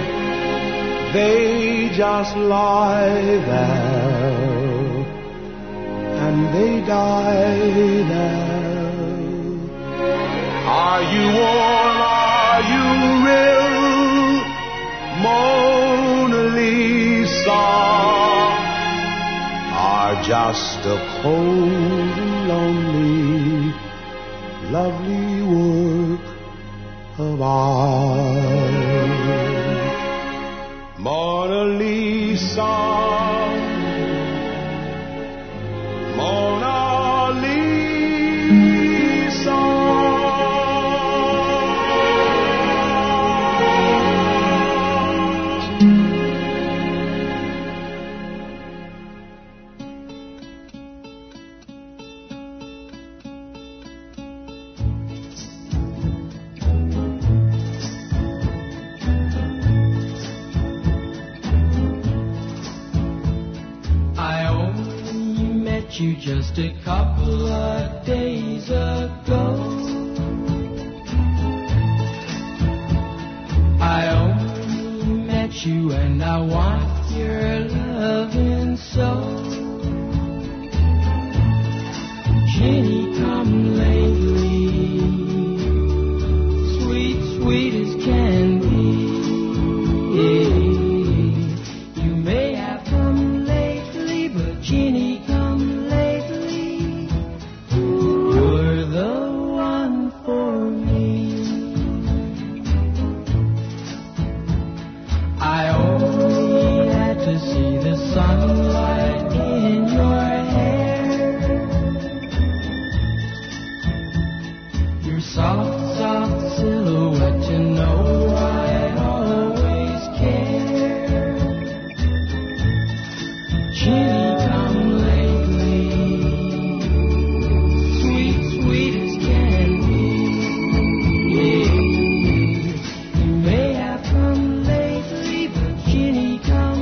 They just lie there and they die there. Are you warm? Are you real? Mona Lisa, are just a cold and lonely, lovely work of art. Mona Lisa, Mona Lisa. You just a couple of days ago. I only met you and I want your loving so. Jenny, come lately, sweet, sweet as can be. You may have come lately, but Jenny, sunlight in your hair, your soft, soft silhouette, you know I'd always care. Jenny, come lately, sweet, sweet as can be. You may have come lately, but Jenny, come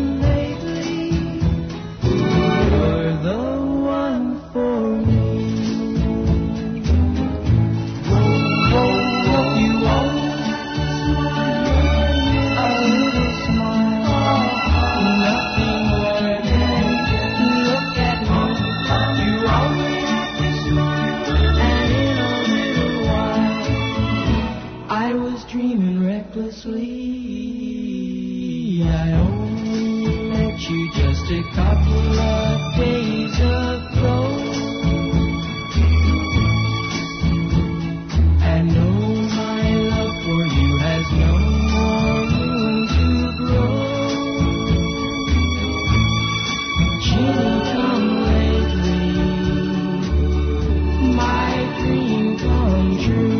I only met you just a couple of days ago. And oh, my love for you has no more room to grow. Jenny, come lately, my dream come true.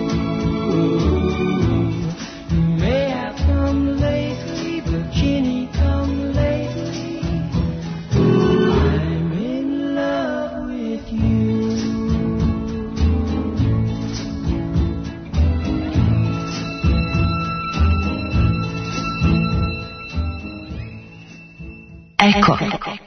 Eko.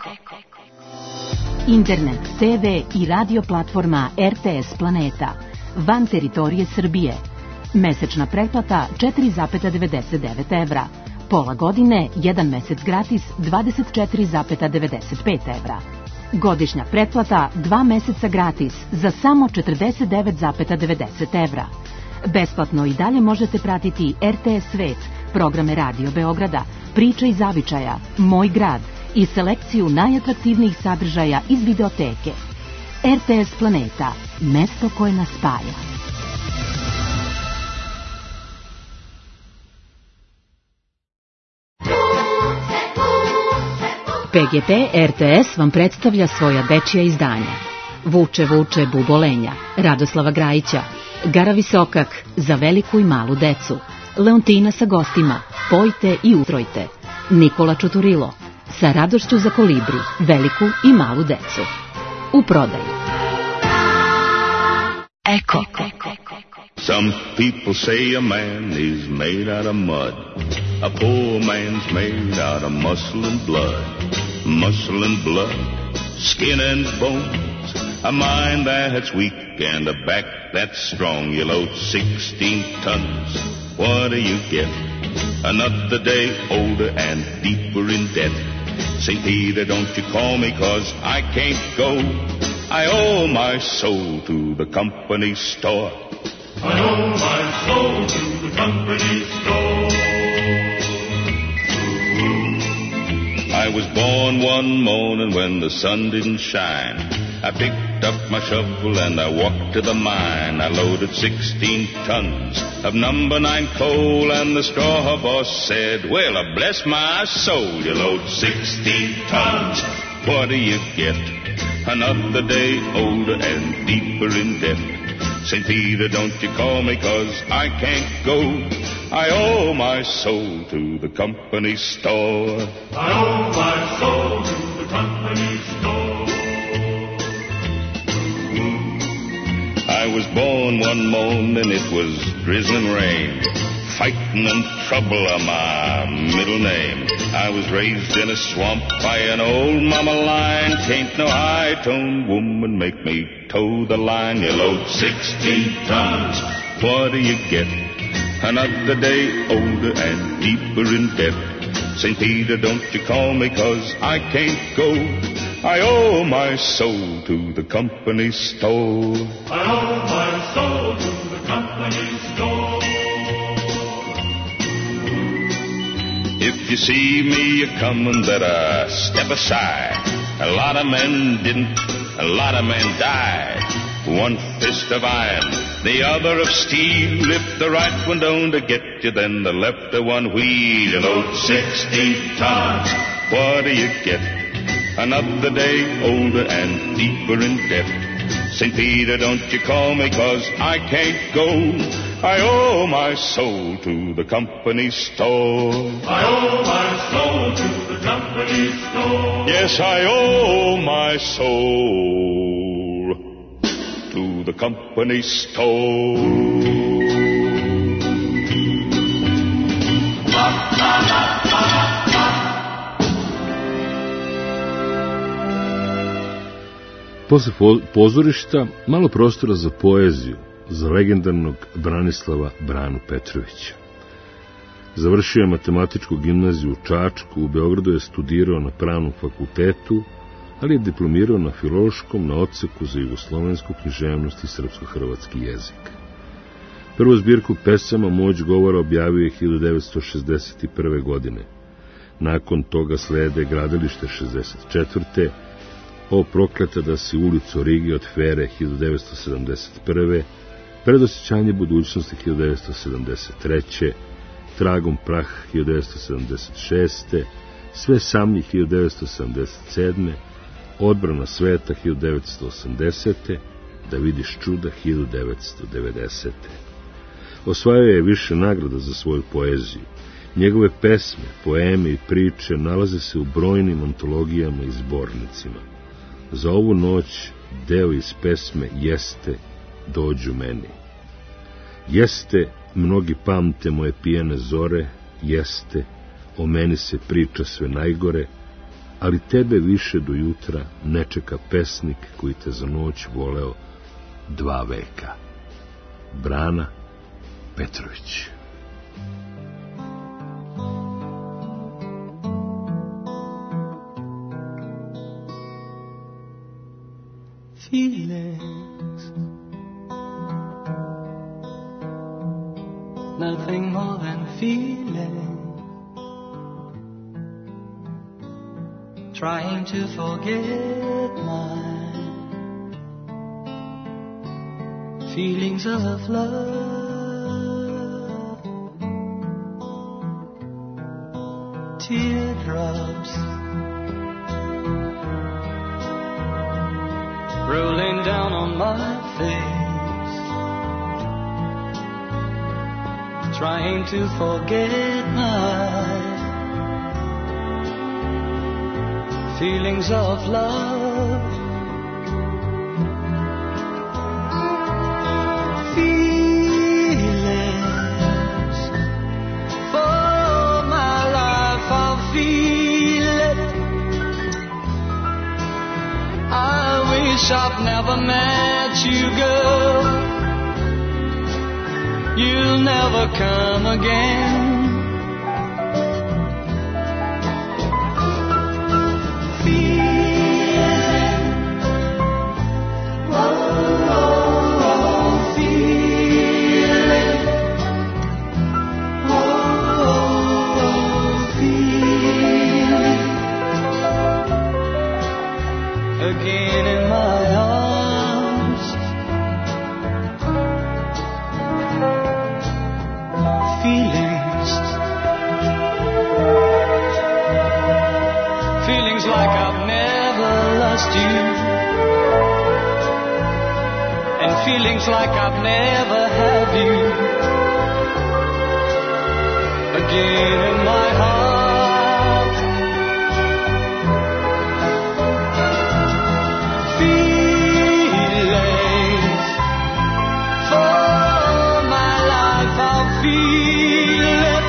Internet, TV i radio platforma RTS Planeta. Van teritorije Srbije. Mesečna pretplata 4,99 evra. Pola godine, 1 mesec gratis 24,95 evra. Godišnja pretplata 2 meseca gratis za samo 49,90 evra. Besplatno i dalje možete pratiti RTS Svet, programe Radio Beograda, Priče i zavičaja, Moj grad i selekciju najatraktivnijih sadržaja iz videoteke. RTS Planeta, mesto koje nas spaja. PGP RTS vam predstavlja svoja dečija izdanja. Vuče, vuče, bubolenja, Radoslava Grajića, Gara Visokak, za veliku i malu decu, Leontina sa gostima, Pojte i utrojte, Nikola Čuturilo, Sa radošću za kolibri, veliku i malu decu. U prodaji. Eko. Some people say a man is made out of mud. A poor man's made out of muscle and blood. Muscle and blood, skin and bones. A mind that's weak and a back that's strong. You load 16 tons. What do you get? Another day older and deeper in debt. St. Peter, don't you call me 'cause I can't go. I owe my soul to the company store. I owe my soul to the company store. I was born one morning when the sun didn't shine. I picked up my shovel and I walked to the mine. I loaded 16 tons of number 9 coal, and the straw boss said, well, bless my soul, you load 16 tons. What do you get? Another day older and deeper in debt. St. Peter, don't you call me 'cause I can't go. I owe my soul to the company store. I owe my soul to the company store. I was born one morning, it was drizzling rain. Fighting and trouble are my middle name. I was raised in a swamp by an old mama lion. Can't no high-toned woman make me toe the line. You load 16 tons. What do you get? Another day older and deeper in debt. St. Peter, don't you call me 'cause I can't go. I owe my soul to the company store. I owe my soul to the company store. If you see me a-comin', better step aside. A lot of men didn't, a lot of men died. One fist of iron, the other of steel. If the right one don't get you, then the left one wheel. You load 16 tons. What do you get? Another day older and deeper in debt. St. Peter, don't you call me 'cause I can't go. I owe my soul to the company store. I owe my soul to the company store. Yes, I owe my soul to the company store. Posle pozorišta malo prostora za poeziju, za legendarnog Branislava Branu Petrovića. Završio je matematičku gimnaziju u Čačku, u Beogradu je studirao na Pravnom fakultetu, ali je diplomirao na Filološkom na odseku za jugoslovensku književnost i srpsko-hrvatski jezik. Prvu zbirku pesama Moć govora objavio je 1961. godine. Nakon toga slede Gradilište 64. O prokleta da si ulicu Rigi od Fere 1971. Predosjećanje budućnosti 1973. Tragom prah 1976. Sve samnji 1977. Odbrana sveta 1980. Da vidiš čuda 1990. Osvajao je više nagrada za svoju poeziju. Njegove pesme, poeme i priče nalaze se u brojnim antologijama i zbornicima. Za ovu noć deo iz pesme Jeste, dođu meni. Jeste, mnogi pamte moje pijane zore, jeste, o meni se priča sve najgore, ali tebe više do jutra ne čeka pesnik koji te za noć voleo 2 veka. Brana Petrović. Feelings, nothing more than feeling, trying to forget my feelings of love, teardrops rolling down on my face, trying to forget my feelings of love. wish I've never met you, girl. You'll never come again. Again in my arms, feelings like I've never lost you, and feelings like I've never had you. Again in my heart, feelings for my life, I'll feel it.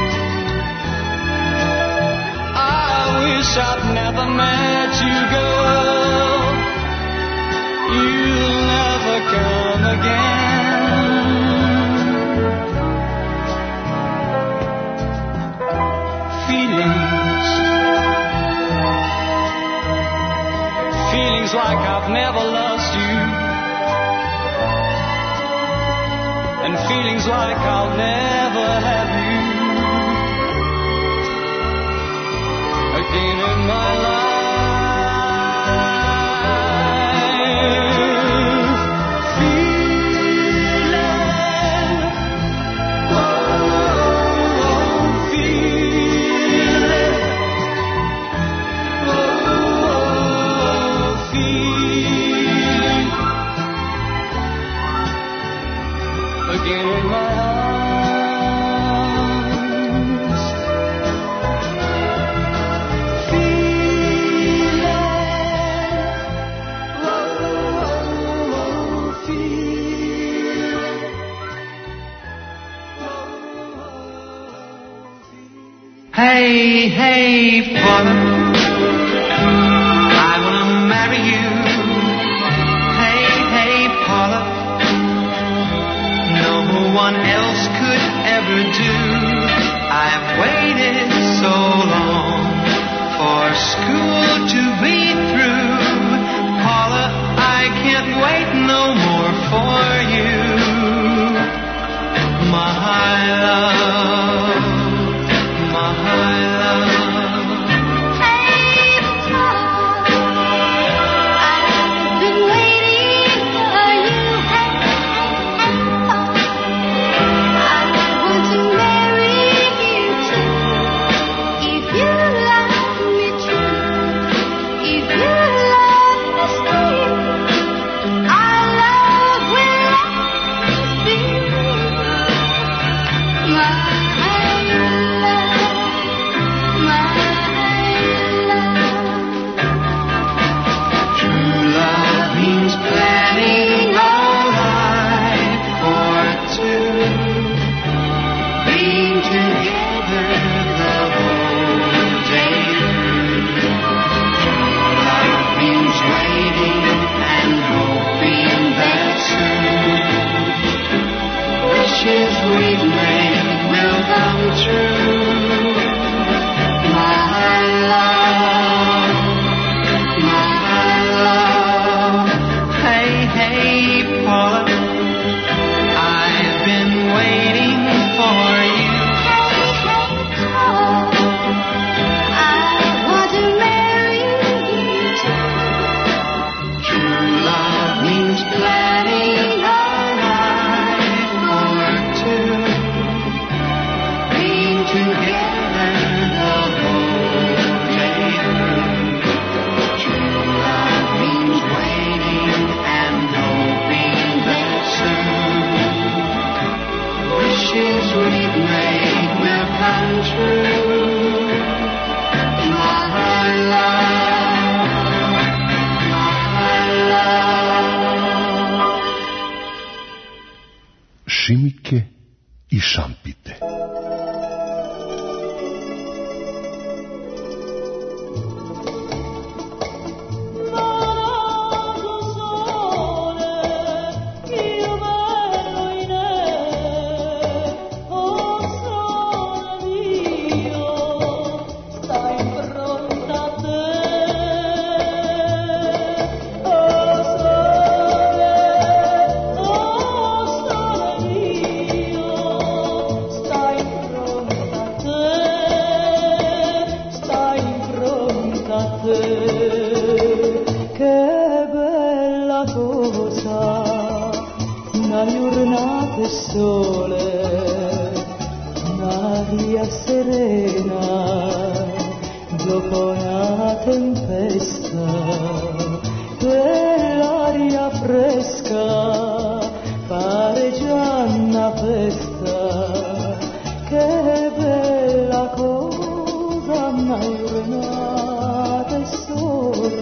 I wish I'd never met you, girl. You'll never come again. Feelings like I've never lost you, and feelings like I'll never have you again in my life. Again in my arms, Hey, hey, father, I wanna marry you. Hey, hey, Paula, no one else could ever do. I've waited so long for school to be through. Paula, I can't wait no more for you. My love, my love. Šimike i šampite. mare sole, un'aria serena, dopo una tempesta, quell'aria fresca pare già una festa, che bella cosa una giornata e sole.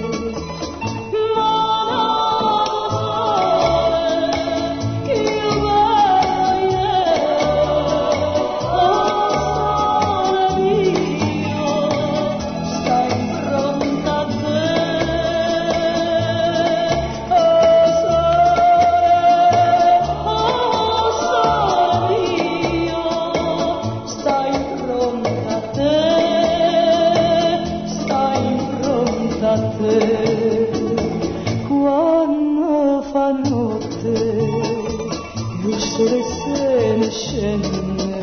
Quando fa notte il sole se ne scende,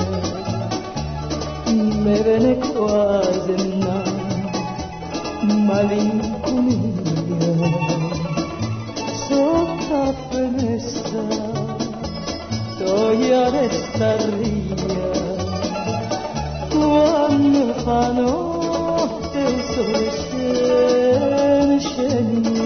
me viene quasi una malinconia sotto la finestra, toglia resta ria. Quando fa notte il sole se ne scende,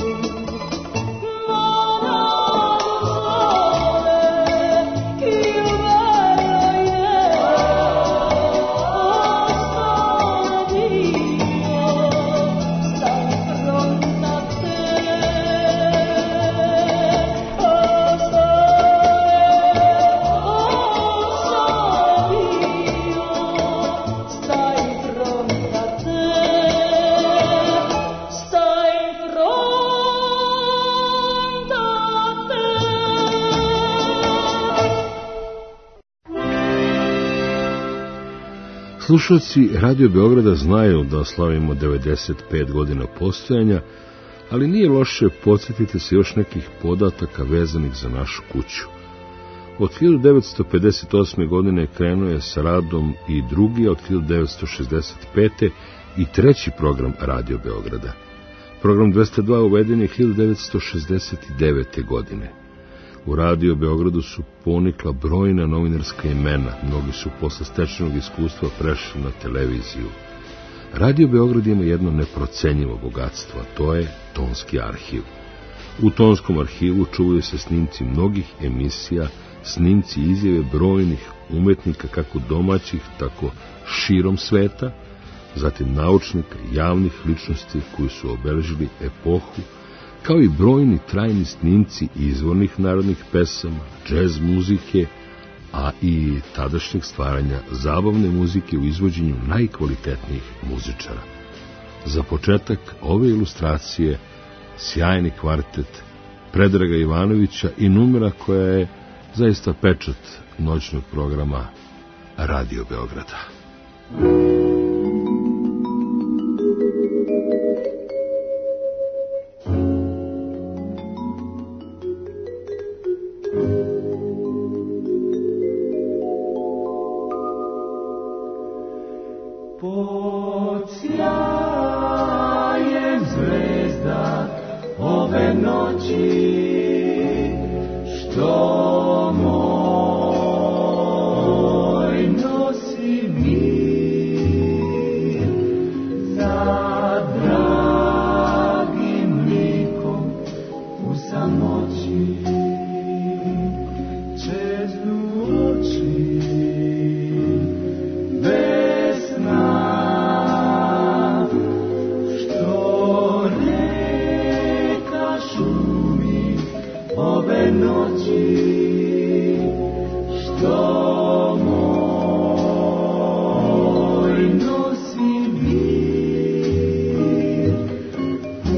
Slušalci Radio Beograda znaju da slavimo 95 godina postojanja, ali nije loše podsjetiti se još nekih podataka vezanih za našu kuću. Od 1958. godine krenuo je sa radom i drugi, od 1965. i treći program Radio Beograda. Program 202 uveden je 1969. godine. U Radio Beogradu su ponikla brojna novinarska imena, mnogi su posle stečenog iskustva prešli na televiziju. Radio Beograd ima jedno neprocenjivo bogatstvo, a to je tonski arhiv. U tonskom arhivu čuvaju se snimci mnogih emisija, snimci i izjave brojnih umetnika, kako domaćih, tako širom sveta, zatim naučnika i javnih ličnosti koji su obeležili epohu, kao i brojni trajni snimci izvornih narodnih pesama, džez muzike, a i tadašnjeg stvaranja zabavne muzike u izvođenju najkvalitetnijih muzičara. Za početak ove ilustracije sjajni kvartet Predraga Ivanovića i numera koja je zaista pečat noćnog programa Radio Beograda. Pod sjajem zvezda ove noći, što moj nosi mir za dragim likom u samoći, čeznu oči bez sna, što reka šumi ove noći, što moj nosi mir u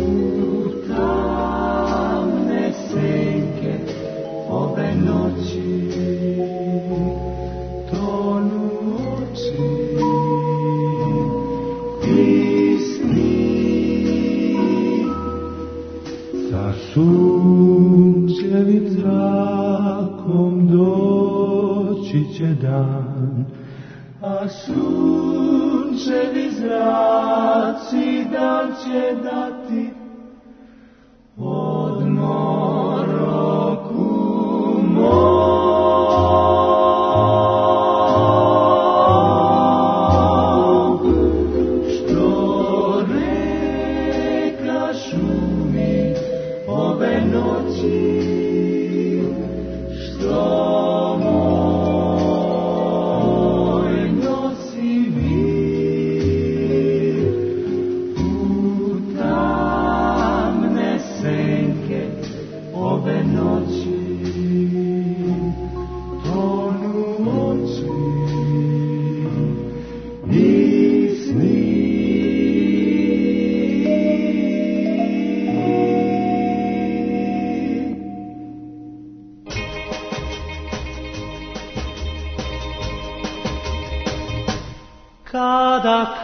tamne senke ove noći, tonu oči i sni. Sa sunčevim zrakom doći će dan, a sunčevi zraci dan će dati odmor oku moj.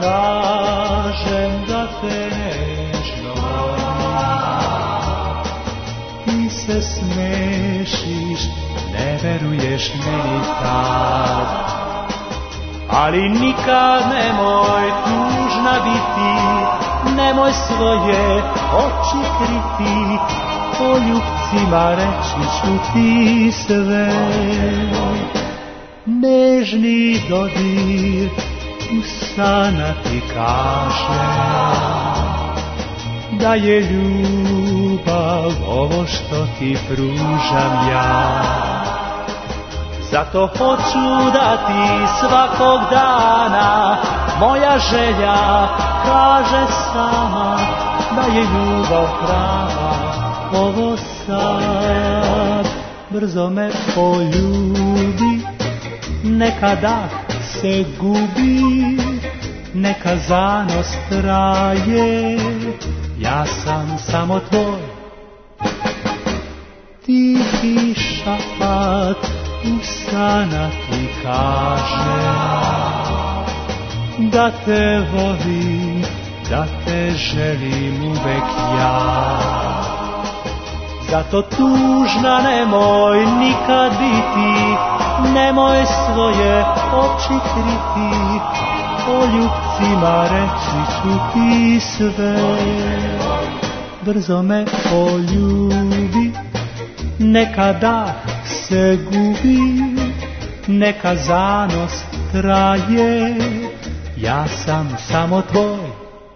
kažem da te nežno ti se smešiš, ne veruješ meni tad, ali nikad nemoj tužna biti, nemoj svoje oči kriti, poljubcima reći ću ti sve. Nežni dodir usana ti kaže da je ljubav ovo što ti pružam ja. Zato hoću da ti svakog dana moja želja kaže sama da je ljubav prava ovo sad. Brzo me poljubi, neka dah se gubi, neka zanos traje, ja sam samo tvoj. Tihi šapat usana ti kaže da te volim, da te želim uvek ja. Zato tužna nemoj nikad biti, nemoj svoje oči kriti, poljubcima reći ću ti sve. Brzo me poljubi, neka dah se gubi, neka zanos traje, ja sam samo tvoj.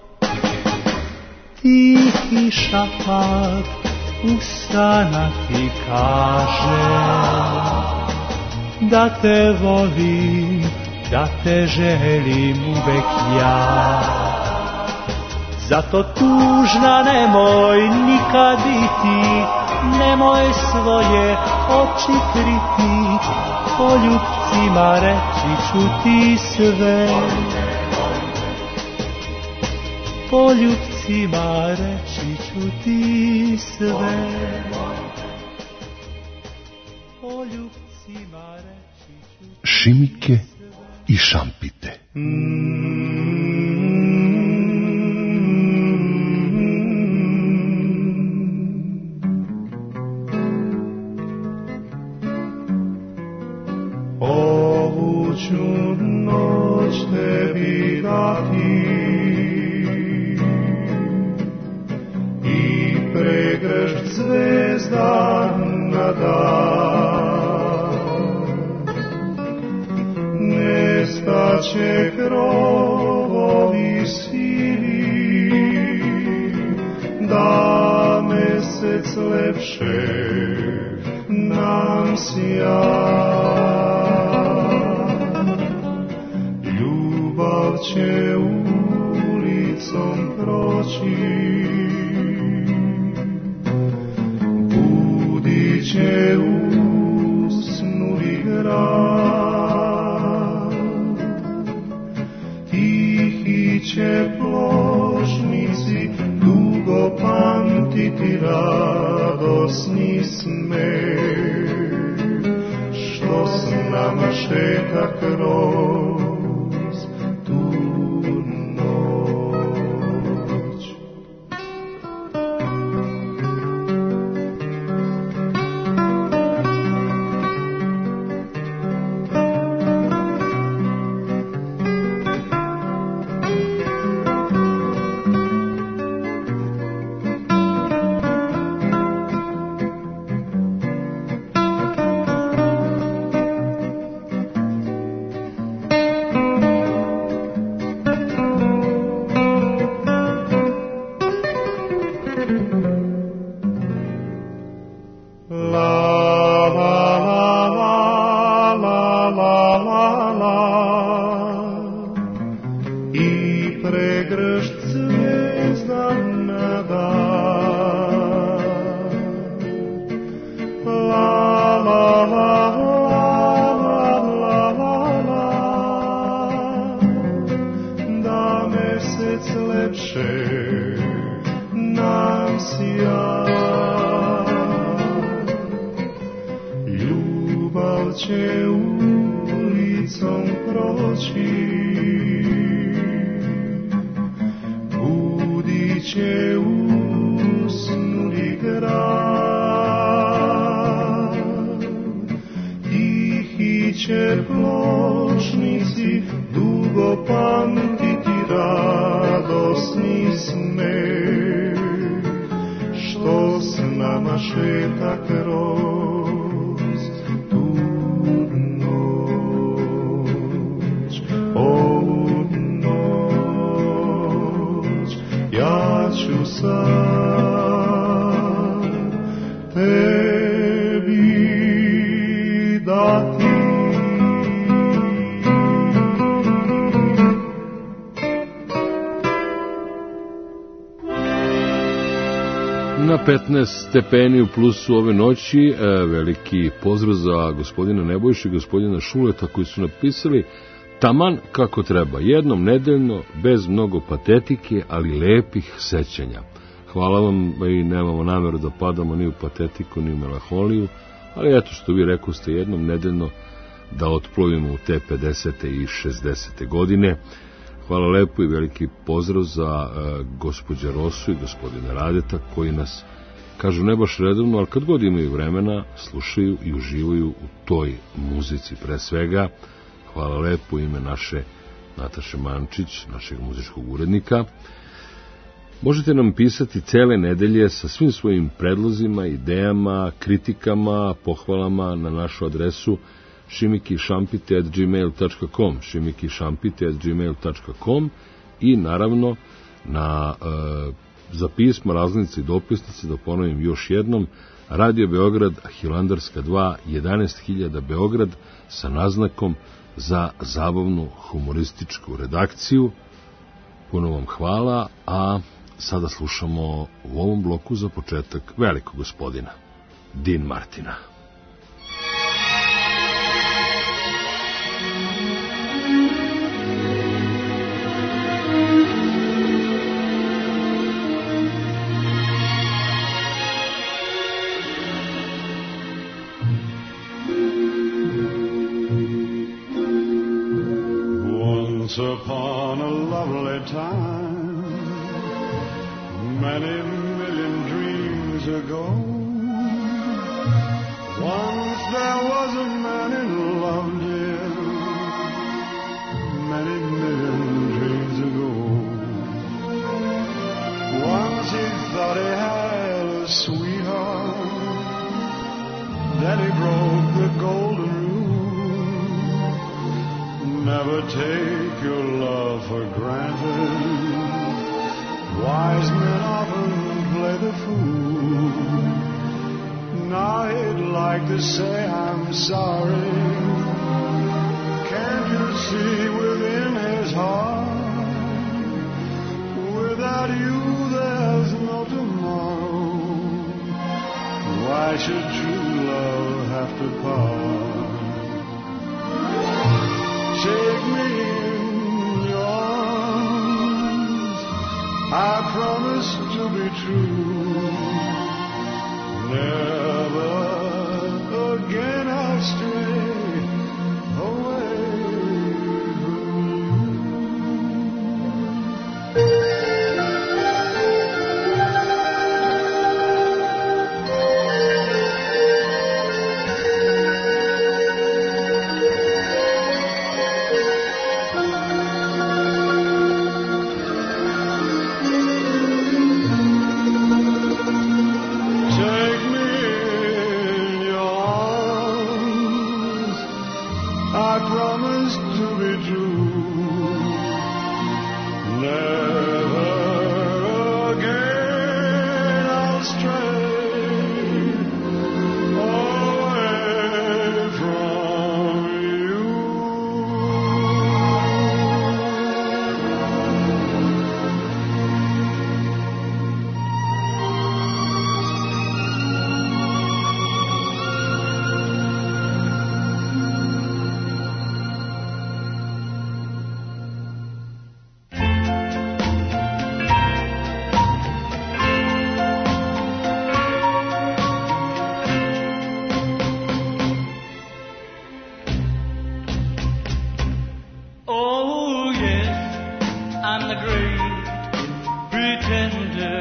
Tihi šapat usana ti kaže da te volim, da te želim uvek ja. Zato tužna nemoj nikad biti, nemoj svoje oči kriti, poljubcima reći ću ti sve. Poljubcima reći ću ti sve. Poljubcima reći ću ti sve. Šimike i šampite. Ovu ću noć tebi dati i pregršt zvezda na dan. Nestaće krovovi sivi, da mesec lepše nam sja. Ljubav će ulicom proći, budit će usnuli grad. Tihi će pločnici dugo pamtiti radosni smeh, što s nama šeta kroz tu noć. će ulicom proći, će usnuli grad, tihi će pločnici dugo pamtiti radosni smeh, što s nama šeta kroz tu noć. Ovu noć ja ću sad tebi dati. Na 15 stepeni u plusu ove noći, veliki pozdrav za gospodina Nebojšu i gospodina Šuleta koji su napisali taman kako treba, jednom nedeljno, bez mnogo patetike, ali lepih sećanja. Hvala vam i nemamo nameru da padamo ni u patetiku, ni u melanholiju, ali eto što vi rekoste, jednom nedeljno da otplovimo u te 50. i 60. godine. Hvala lepo i veliki pozdrav za gospođa Rosu i gospodina Radeta koji nas, kažu ne baš redovno, ali kad god imaju vremena, slušaju i uživaju u toj muzici pre svega. Hvala lepo ime naše Nataše Mančić, našeg muzičkog urednika. Možete nam pisati cele nedelje sa svim svojim predlozima, idejama, kritikama, pohvalama na našu adresu šimikišampite@gmail.com, šimikišampite@gmail.com i naravno za pisma, razglednice i dopisnice, da ponovim još jednom, Radio Beograd, Hilandarska 2, 11.000 Beograd, sa naznakom za zabavnu humorističku redakciju. Puno vam hvala, a sada slušamo u ovom bloku za početak velikog gospodina, Dean Martina. Once upon a lovely time, many million dreams ago, once there was a man in love, dear, many million dreams ago. Once he thought he had a sweetheart, then he broke the golden rule. Never take your love for granted. Wise men often play the fool. Now he'd like to say, I'm sorry. Can't you see within his heart? Without you there's no tomorrow. Why should true love have to part? Take me in your arms, I promise to be true. Never again I'll stray away from you. I'm the great pretender.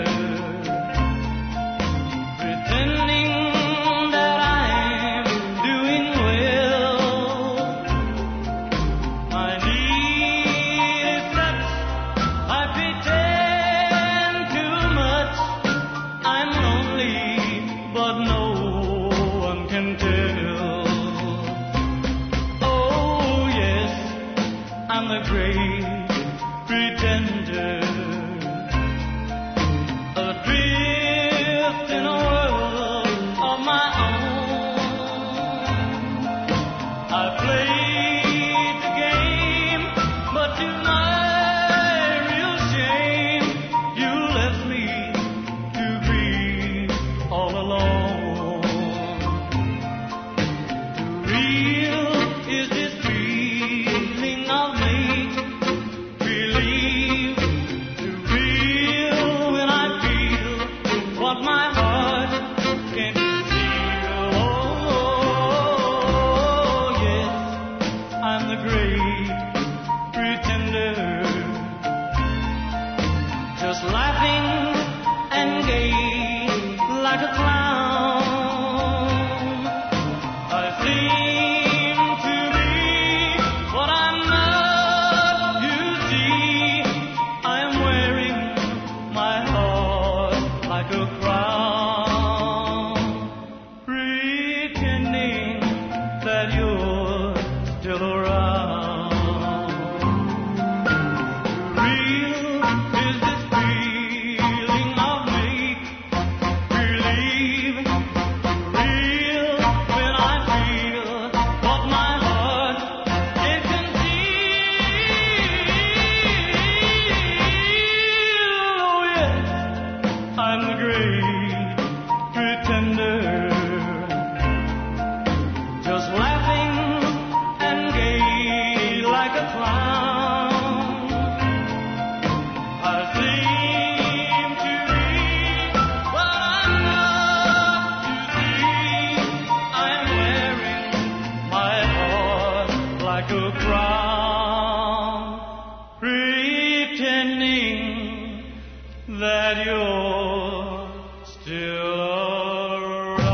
that you're still around.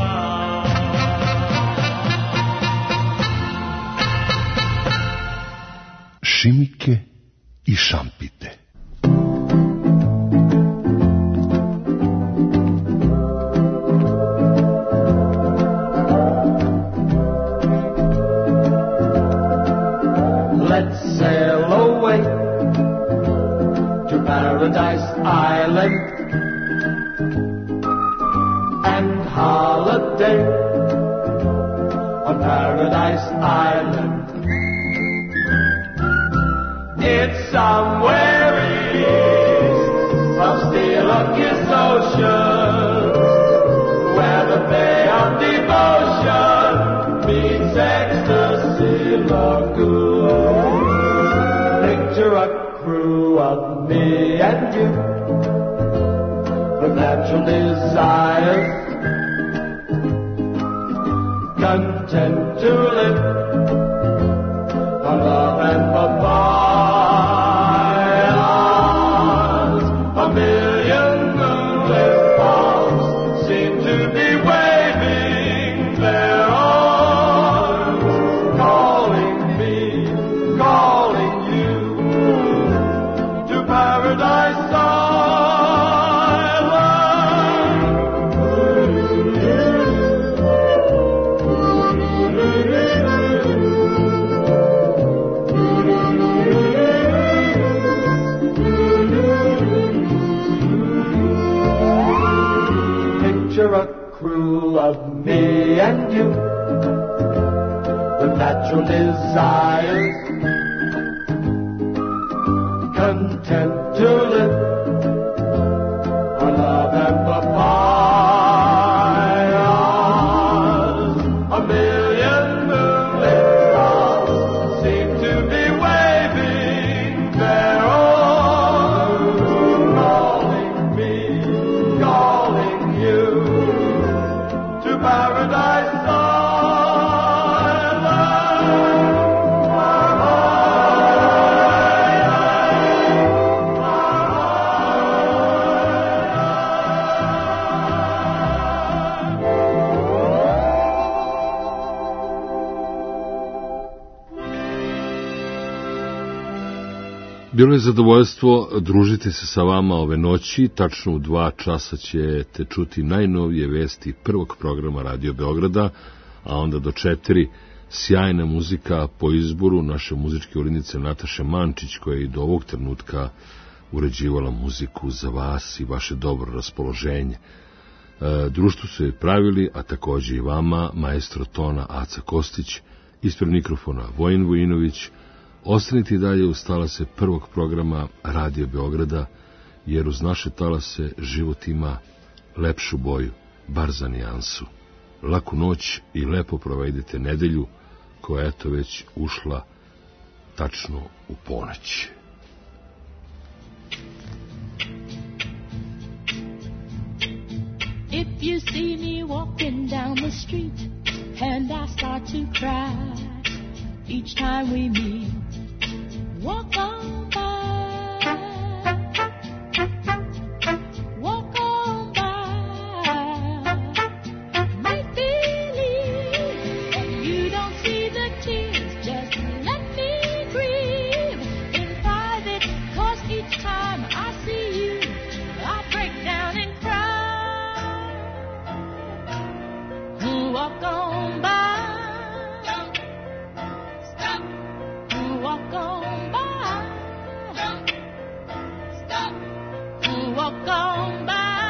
Šimike i šampite. Let's sail away to Paradise Island and holiday on Paradise Island. It's somewhere east of Steelkiss Ocean, where the Bay of Devotion meets Ecstasy Lagoon. Picture a crew of me and you with natural desires, content to live on love and papayas. A million moonlit palms seem to be waving their arms, calling me, calling you to Paradise Picture a crew of me and you with natural desires, content to live on love and papayas. A million moonlit stars seem to be waving their arms, calling me, calling you to Paradise Bilo je zadovoljstvo družiti se sa vama ove noći. Tačno u 2 časa ćete čuti najnovije vesti prvog programa Radio Beograda, a onda do 4 sjajna muzika po izboru naše muzičke urednice Nataše Mančić, koja je i do ovog trenutka uređivala muziku za vas i vaše dobro raspoloženje. Društvo su je pravili, a takođe i vama, maestro tona Aca Kostić, ispred mikrofona Vojin Vujinović. Ostanite i dalje uz talase prvog programa Radio Beograda, jer uz naše talase život ima lepšu boju, bar za nijansu. Laku noć i lepo provedite nedelju, koja je eto već ušla tačno u ponoć. If you see me walking down the street and I start to cry each time we meet, walk on by, walk on by. Make believe that you don't see the tears, just let me grieve in private, 'cause each time I see you, I break down and cry. Walk on by. Walk on by. Stop. Walk on by.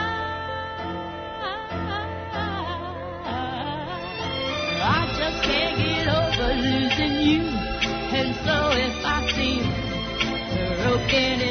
I just can't get over losing you, and so if I seem broken